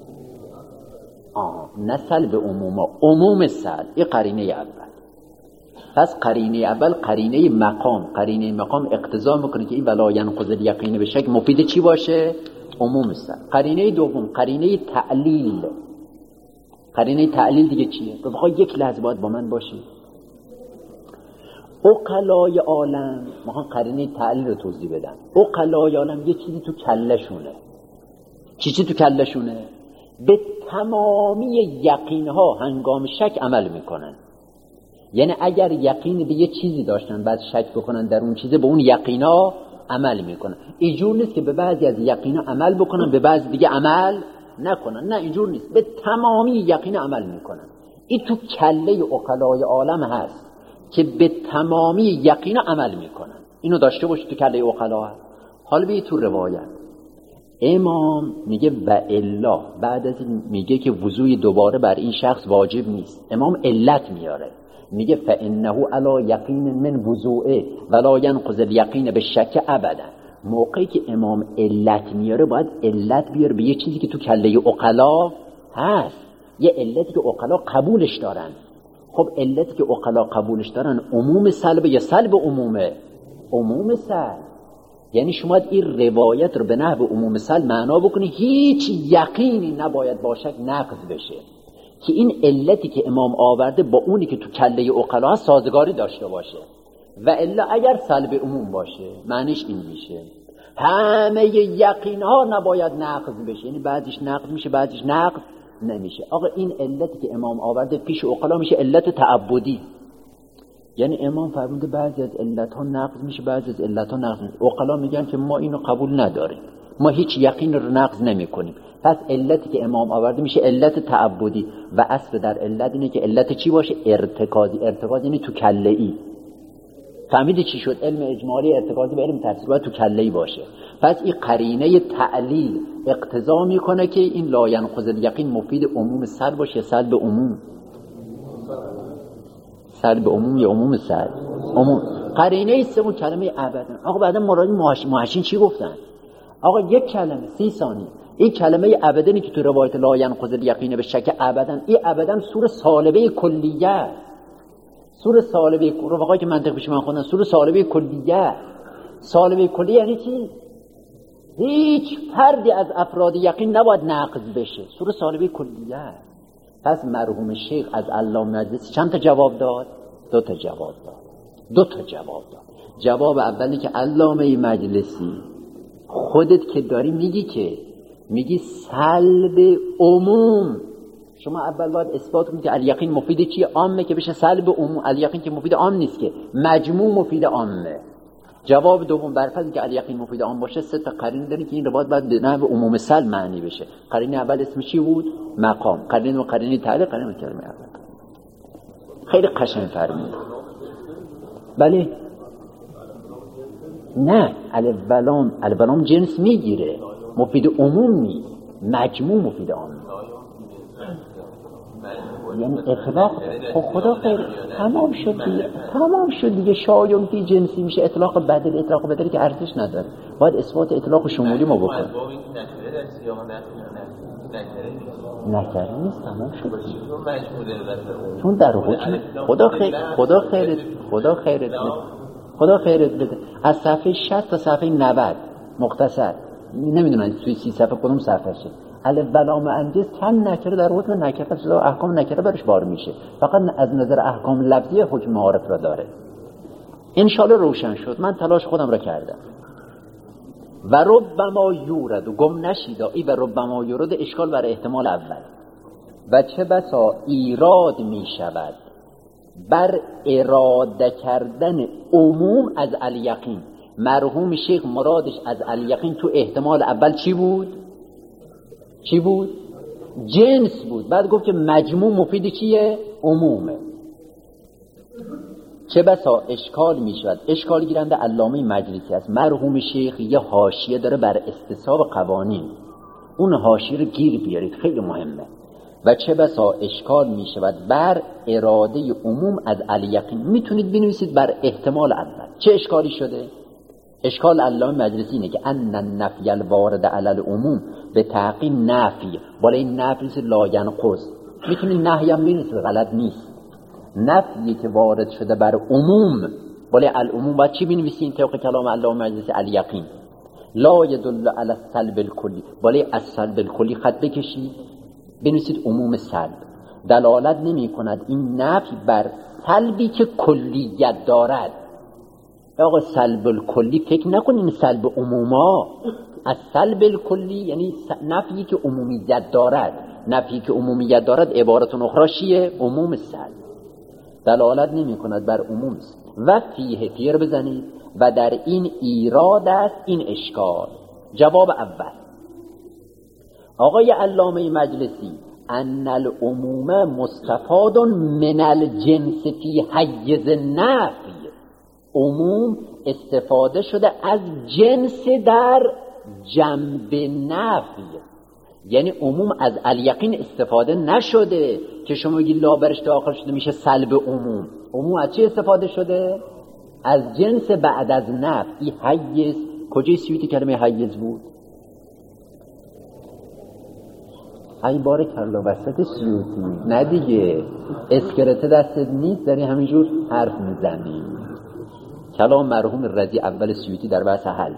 آه نه سلب عموم، عموم سلب. این قرینه اول. پس قرینه اول قرینه مقام. قرینه مقام اقتضا میکنه که این ولا ینقض الیقین به شک مفید چی باشه؟ عموم سلب. قرینه دوم قرینه تعلیل. قرینه تعلیل دیگه چیه؟ رفقا یک لحظه باید با من باشید. عقلای عالم، ما قرینه تعلیل رو توضیح بدم. عقلای عالم یه چیزی تو کلشونه. چی چی تو کلشونه؟ به تمامی یقینها هنگام شک عمل میکنن. یعنی اگر یقین به یه چیزی داشتن بعد شک بکنن در اون چیزه، به اون یقینا عمل میکنن. اینجور نیست که به بعضی از یقینا عمل بکنن به بعضی دیگه عمل نکنن، نه اینجور نیست، به تمامی یقین عمل میکنن. این تو کله عقلای عالم هست که به تمامی یقین عمل میکنن. اینو داشته باشید تو کله عقلا. حالا بیا تو روایت امام میگه و الا، بعد از این میگه که وضوء دوباره بر این شخص واجب نیست. امام علت میاره، میگه فانه علی یقین من وضوءه ولا ینقض الیقین بالشک ابدا. موقعی که امام علت میاره باید علت بیاره به یه چیزی که تو کله عقلا هست، یه علتی که عقلا قبولش دارن. خب علتی که عقلا قبولش دارن عموم سلب یا سلب عمومه؟ عموم سلب. یعنی شما این روایت رو به نحو عموم سلب معنا بکنی، هیچ یقینی نباید با شک نقض بشه که این علتی که امام آورده با اونی که تو کله عقلا هست سازگاری داشته باشه. و الا اگر سلب عموم باشه معنیش این میشه همه یقین ها نباید نقض بشه، یعنی بعضیش نقض میشه بعضیش نقض نمیشه. آقا این علتی که امام آورده پیش عقلا میشه علت تعبدی، یعنی امام فرموده بعضی از علت ها نقض میشه بعضی از علت ها نقض میشه. عقلا میگن که ما اینو قبول نداریم، ما هیچ یقین رو نقض نمی کنیم. پس علتی که امام آورده میشه علت تعبدی و اصل در علت اینه که علت چی باشه؟ ارتکازی. ارتکاز یعنی تو کله ای. فهمیدی چی شد؟ علم اجمالی ارتکازی به علم تفسیر باید تو کله ای باشه. پس این قرینه تعلیل اقتضا میکنه که این لا ینقض الیقین مفید عموم سلب باشه، سلب عموم. سلب عموم یا عموم سلب عموم. قرینه سوم کلمه ابدا. آقا بعدا مراد محشین چی گفتن؟ آقا یک کلمه سی ثانیه این کلمه ابدنی که تو روایت لا ینقض الیقین به شک ابدا، این ابدا سور سالبه کلیه. سور سالبه کلیه رفقایی که منطق پیش من خوندن، سور سالبه کلیه. سالبه کلیه یعنی چی؟ هیچ فردی از افراد یقین نباید نقض بشه. سور سالبه کلیه. پس مرحوم شیخ از علامه مجلسی چند تا جواب داد؟ دو تا جواب داد. دو تا جواب داد. جواب اولی که علامه مجلسی خودت که داری میگی که میگی سلب عموم، شما اول باید اثبات کنید که الیقین مفید چیه؟ عامه که بشه سلب عموم. الیقین که مفید عام نیست که، مجموع مفید عامه. جواب دوم بر فرض که الیقین مفید عام باشه سه تا قرینه داریم که این روایت باید به نحو عموم سلب معنی بشه. قرینه اول اسمش چی بود؟ مقام. قرینه و قرینه تعلیق، قرینه کلمه اول. خیلی قشنگ فرمود. بله نه الف و لام، الف و لام جنس میگیره، مفید عموم نیست، مجموع مفید عام. یعنی اطلاق خب خدا خیر تمام شد دیگه، تمام شد دیگه. شایعی که جنسی میشه اطلاق بدل، اطلاق بدلی که ارزش نداره، باید اثبات اطلاق شمولی ما بکنیم. نکره نیست، تمام شد چون در حکم خدا خیر خدا خیرت خدا خیرت بده خدا خیرت بده از صفحه شصت تا صفحه نود مختصر، نمیدونم توی سی صفحه کدوم صفحه شه، الف و لام انجز چند نکره در حکم نکره شده و احکام نکره برش بار میشه، فقط از نظر احکام لفظی حکم معارف را داره. انشالله روشن شد. من تلاش خودم را کردم. و ربما یورد و گم نشید ای و ربما یورد اشکال بر احتمال اول و چه بسا ایراد می شود بر اراده کردن عموم از الیقین. مرحوم شیخ مرادش از الیقین تو احتمال اول چی بود؟ چی بود؟ جنس بود. بعد گفت که مجموع مفید چیه؟ عمومه. چه بسا اشکال می شود. اشکال گیرنده علامه مجلسی است. مرحوم شیخ یه حاشیه داره بر استصحاب قوانین، اون حاشیه رو گیر بیارید، خیلی مهمه. و چه بسا اشکال می شود بر اراده عموم از الیقین. میتونید بنویسید بر احتمال اول. چه اشکالی شده؟ اشکال علامه مجلسی اینه که ان النفی الوارد علی العموم به تحقیق نفی، بالا این نفی لا ینقص. میتونید نهی هم بنویسید، غلط نیست. نفی که وارد شده بر عموم، بالا العموم باید چی بنویسید طبق کلام علامه مجلسی؟ الیقین. لا یدل علی السلب الکلی، بالا السلب الکلی خط بکشید بنویسید عموم سلب. دلالت نمی کند این نفی بر سلبی که کلیت دارد. آقا سلب الکلی فکر نکنین سلب عموما، از سلب الکلی یعنی نفی که عمومیت دارد. نفی که عمومیت دارد عبارت اخرى چیه؟ عموم سلب. دلالت نمی کند بر عموم. و فیه پیر بزنید و در این ایراد است این اشکال. جواب اول آقای علامه مجلسی ان العموم مستفاد من الجنس فی حیز نفی. عموم استفاده شده از جنس در جنب نفی، یعنی عموم از الیقین استفاده نشده که شما بگید لا برش داخل شده میشه سلب عموم. عموم از چی استفاده شده؟ از جنس بعد از نفی. حیز کجای سیوتی کلمه حیز بود؟ ای بارک الله وسط سیوتی. نه دیگه اسکلت دستت نیست، داری همینجور حرف میزنی. کلام مرحوم رضی اول سیوتی در بحث حل.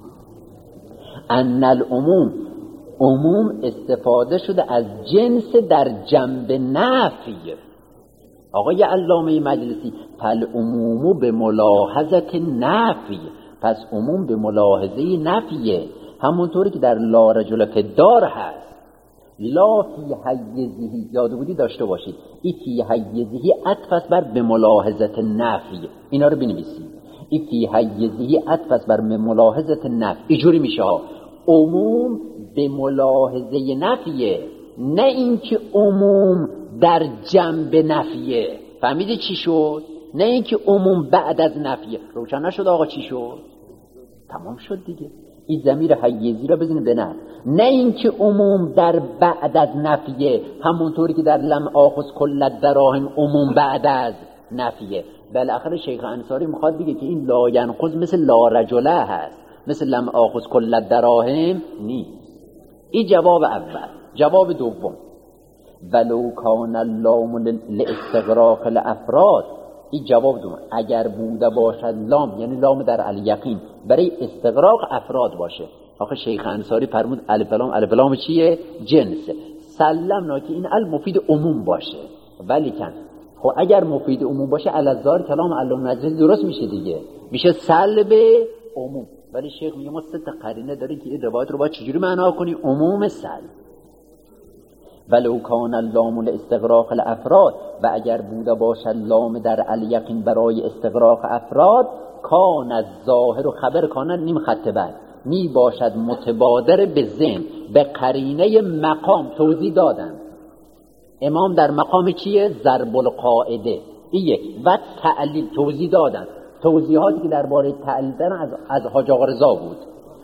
ان العموم، عموم استفاده شده از جنس در جنب نفی. آقای علامه مجلسی فالعموم به ملاحظت نفی، پس عموم به ملاحظه نفیه، همونطوری که در لا رجل فی الدار هست. لا فی حیزهی، یاد بودی داشته باشید ای فی حیزهی عطف است بر به ملاحظت نفی. اینا رو بنویسید. ای فی حیزهی عطف است بر به ملاحظت نفی. اینجوری میشه ها، عموم به ملاحظه نفیه، نه اینکه عموم در جنب نفیه. فهمیدی چی شد؟ نه اینکه عموم بعد از نفیه. روشن نشد آقا چی شد؟ تمام شد دیگه. این ضمیر حیزی را بزنید به نه، نه اینکه عموم در بعد از نفیه، همونطوری که در لم آخذ کل الدراهم عموم بعد از نفیه. بالاخره شیخ انصاری میخواد بگه که این لا ینقض مثل لا رجله هست، مثل لم آخذ کل الدراهم نیست. این جواب اول. جواب دوم ولو کان اللام لاستغراق الافراد. این جواب دوم، اگر بوده باشد لام، یعنی لام در الیقین برای استغراق افراد باشه. آخه شیخ انصاری فرمود الف لام، الف لام چیه؟ جنس. سلمنا که این ال مفید عموم باشه، ولی کن خب اگر مفید عموم باشه الازار کلام علامه مجلسی درست میشه دیگه، میشه سلب عموم. ولی شیخ میگه ما سه تا قرینه داریم که این روایت رو باید چجوری معنا کنیم؟ عموم سلب. ولو کان اللام لاستغراق الافراد، و اگر بوده باشد لام در الیقین برای استغراق افراد، کان از ظاهر و خبر کان نیم خط بعد می باشد متبادر به ذهن به قرینه مقام. توضیح دادن امام در مقام چیه؟ ضرب القاعده. این یک. و تعلیل توضیح دادن. توضیحاتی که درباره تعلیل دادن از از حاج آقا رضا بود.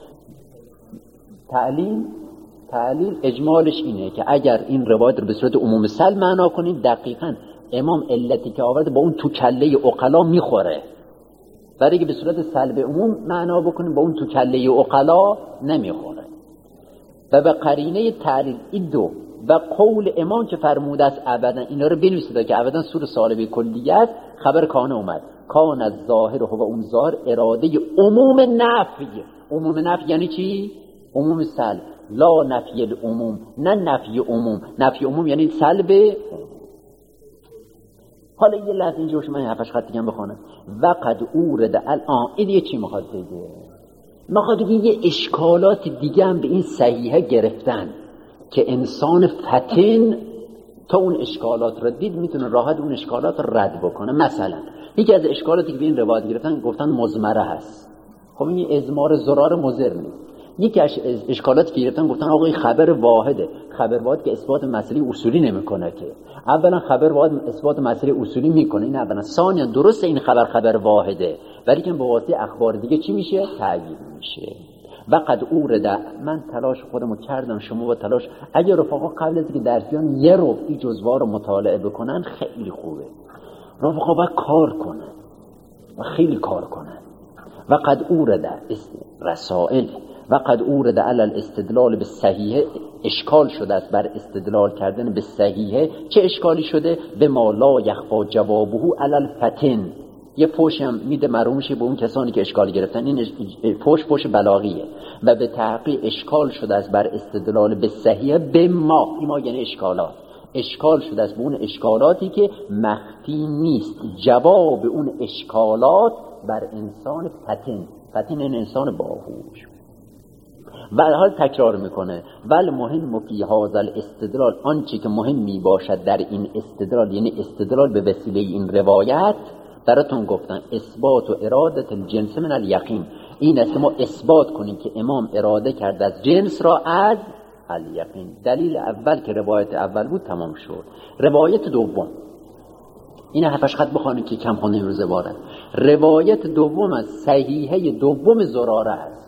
تعلیل تعلیل اجمالش اینه که اگر این روایت رو به صورت عموم سل معنا کنیم، دقیقاً امام علتی که آورده با اون تو کله عقلا میخوره. برای که به صورت سلب عموم معنا بکنیم با اون تو کله عقلا نمیخوره. و به قرینه تعلیل این دو و قول امام که فرموده است ابدا، اینا رو بنویسید که ابدا سور سالبه کلیه است. خبر کانه اومد کان از ظاهر و اون ظاهر اراده عموم نفی. عموم نفی یعنی چی؟ عموم سلب. لا نفی العموم، نه نفی عموم. نفی عموم یعنی سلب. حالا یه لحظه اینجا شما هفتش خط دیگه بخونم. وقد اورد الان این یه چی میخواد بگه؟ میخواد بگه یه اشکالات دیگه هم به این صحیحه گرفتن که انسان فتن تا اون اشکالات رو دید میتونه راحت اون اشکالات رو رد بکنه. مثلا یکی از اشکالاتی که به این روایت گرفتن گفتن مزمره هست. خب این ازمار زرار مضر نیست. یکی از اشکالاتی که گرفتن گفتن آقا این خبر واحده. خبر واحد که اثبات مسئله اصولی نمیکنه که. اولا خبر واحد اثبات مسئله اصولی میکنه، این اولا. ثانیا درسته این خبر خبر واحده، ولی که به واسطه اخبار دیگه چی میشه؟ تأیید میشه. وقد اورد، من تلاش خودمو کردم، شما با تلاش اگر رفقا قبل از اینکه درسیان یه رو این جزوه رو مطالعه بکنن خیلی خوبه. رفقا باید کار کنن و خیلی کار کنن. وقد اورد رسائل وقد اورد علی الاستدلال به صحیحه، اشکال شده است بر استدلال کردن به صحیحه. چه اشکالی شده؟ به ما لا یخفا جوابه علی الفتن. یه پوش هم میده مرحومشه به اون کسانی که اشکال گرفتن. این پوش پوش بلاغیه. و به تحقیق اشکال شده است بر استدلال به صحیحه به ما، این ما یعنی اشکالات. اشکال شده است به اون اشکالاتی که مخفی نیست. جواب اون اشکالات بر انسان فتن. فتن این انسان باهوش. و حال تکرار میکنه ول مهم فی هذا الاستدلال، آنچه که مهم می باشد در این استدلال، یعنی استدلال به وسیله این روایت، براتون گفتن اثبات و اراده الجنس من الیقین. این است ما اثبات کنیم که امام اراده کرد از جنس را از الیقین. دلیل اول که روایت اول بود تمام شد. روایت دوم این هفتش خط بخوانید که کم خونده امروز بارد. روایت دوم از صحیحه دوم زراره است.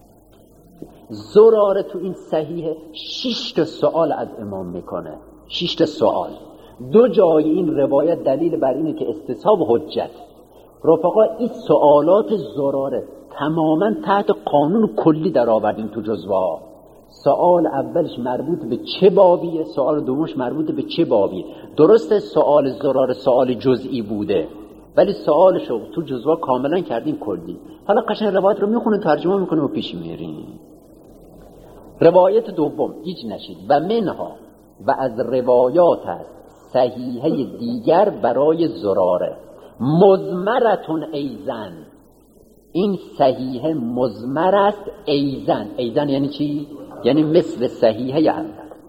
زراره تو این صحیحه شش تا سوال از امام میکنه. شش تا سوال. دو جای این روایت دلیل بر اینه که استصحاب حجت. رفقا این سوالات زراره تماما تحت قانون کلی در آوردیم تو جزوه. سوال اولش مربوط به چه بابیه، سوال دومش مربوط به چه بابیه. درسته سوال زراره سوال جزئی بوده، ولی سوالشو تو جزوه کاملا کردیم کلی. حالا قشنگ روایت رو میخونه ترجمه میکنه و پیش میریم. روایت دوم هیچ نشید. و منها، و از روایات است صحیحه دیگر برای زراره مزمرتون ایزن. این صحیحه مزمر است ایزن. ایزن یعنی چی؟ یعنی مثل صحیحه اول.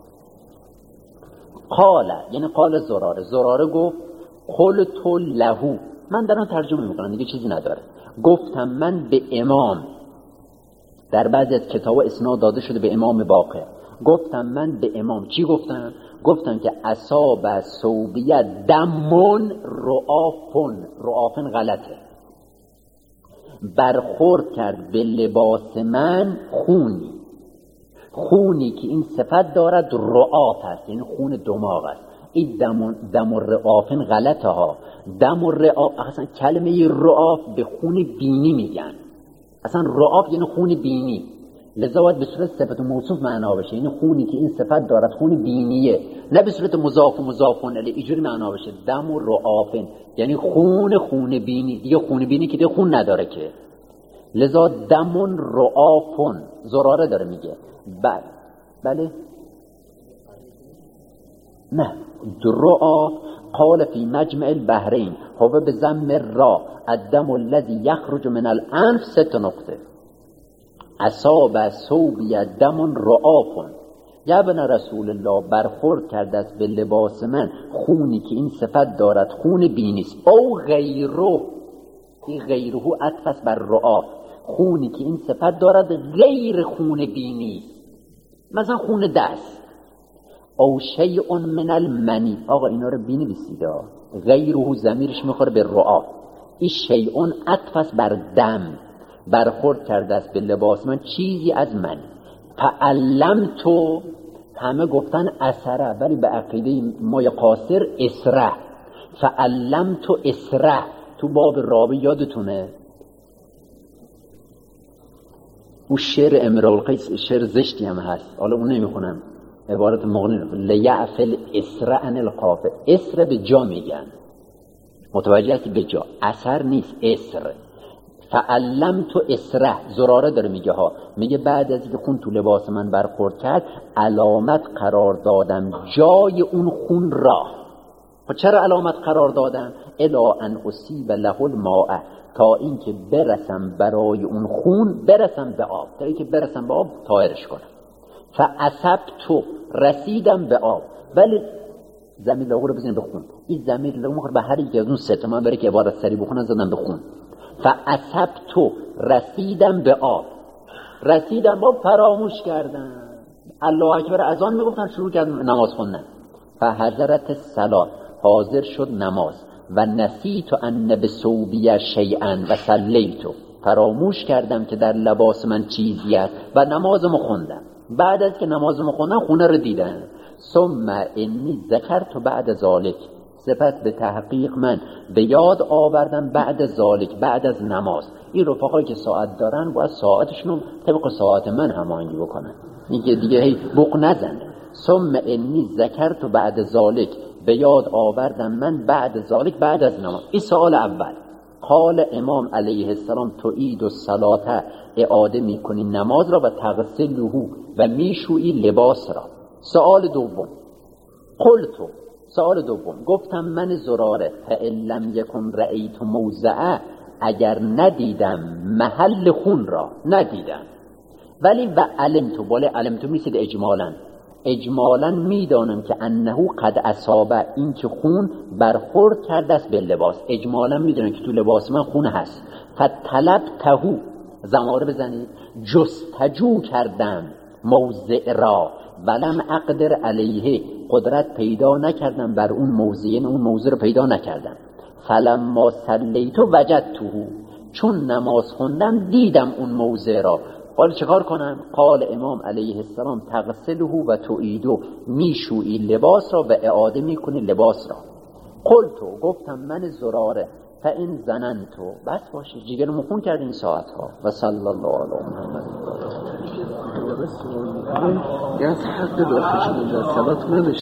قال یعنی قال زراره. زراره گفت قلت له، من دارم ترجمه میکنم دیگه چیزی نداره. گفتم من به امام، در بعضی از کتاب اسناد داده شده به امام باقر. گفتم من به امام چی گفتم؟ گفتم که اصاب صوبیه دمون رعافن. رعافن غلطه. برخورد کرد به لباس من خونی. خونی که این صفت دارد رعاف است، یعنی خون دماغ است. این دم دم رعافن غلطه ها. دم رعاف اصلا کلمه رعاف به خون بینی میگن. اصلا رعاف یعنی خون بینی، لذا باید به صورت صفت موصوف معنا بشه. یعنی خونی که این صفت دارد خون بینیه، نه به صورت مضاف و مضاف الیه. اینجوری معنا بشه دم و رعافن یعنی خون خون بینی. دیگه خون بینی که دیگه خون نداره که، لذا دمون رعافن. زراره داره میگه. بله بله نه درعا. قال فی مجمع البحرین هو به ضم را الدم الذي يخرج من الانف ست نقطه. اصاب ثوبی دم رعاف. یا ابن رسول الله برخورد کرده است به لباس من خونی که این صفت دارد خون بینیست. او غیره این غیره عطف بر رعاف، خونی که این صفت دارد غیر خون بینی، مثلا خون دست. او شیء من المنی، آقا اینا رو بنویسید، غیره ضمیرش میخوره به رعاف. این شیء عطف بر دم، برخورد کرده است به لباس من چیزی از من. فعلمتو، همه گفتن اثره، ولی به عقیده مای قاصر اسره. فعلمتو اسره، تو باب رابع یادتونه اون شعر امرؤ القیس، شعر زشتی هم هست، حالا اون نمیخونم، عبارت مغنی رو لیعفل اسره عن القافه، اسره به جا میگن، متوجه هستی؟ به جا، اثر نیست، اسر. فعلمتو اسره، زراره داره میگه ها، میگه بعد از اینکه خون تو لباس من برخورد کرد علامت قرار دادم جای اون خون را. خب چرا علامت قرار دادم؟ الا ان اصیب له الماء، تا اینکه برسم برای اون خون، برسم به آب، تا اینکه برسم به آب طاهرش کنم. فاصبت، رسیدم به آب، ولی ضمیر له رو بزنیم به خون، این ضمیر له مخور به هر یک از اون سه تا، من برای که عبارت سری بخونم زدم به خون. فاصبت، رسیدم به آب، رسیدم به آب، فراموش کردم، الله اکبر اذان میگفتن، شروع کردم نماز خوندن. فحضرت الصلاه، حاضر شد نماز. و نسیت ان بثوبی شیئا و صلیت، فراموش کردم که در لباس من چیزی است و نمازمو خوندم. بعد از که نمازمو خوندم خونه رو دیدم. ثم انی ذکرت بعد ذالک، سپس به تحقیق من به یاد آوردم بعد ذالک، بعد از نماز. این رفقایی که ساعت دارن باید ساعتشون طبق ساعت من هماهنگی بکنن، این که دیگه هی بوق نزنه. ثم انی ذکرت بعد ذالک، به یاد آوردم من بعد ذالک، بعد از نماز. این سوال اول. قال امام علیه السلام تعید الصلاه، اعاده میکنی نماز را و تغسله و میشویی لباس را. سوال دوم، قلتو، سوال دوم گفتم من زراره، فإن لم یکن رأیت موضعه، اگر ندیدم محل خون را، ندیدم، ولی و علمتو، بالا علمتو میسید اجمالا، اجمالا میدانم که انه قد اصابه، این که خون برخورد کرده است به لباس، اجمالا میدانم که تو لباس من خون هست. فطلبته، زماره بزنید، جستجو کردم موضع را، ولم اقدر علیه، قدرت پیدا نکردم بر اون موضع، یعنی اون موضع رو پیدا نکردم. فلما صلیت وجدته، چون نماز خوندم دیدم اون موضع را. قال چه کار کنم؟ قال امام علیه السلام تغسله و تعیدو، میشویی لباس را و اعاده میکنی لباس را. قلتو، گفتم من زراره، فإن ظننتو، بس باشه، جگر مخون کرد این ساعت ها. و صلی الله علی محمد. یه از حق داشتش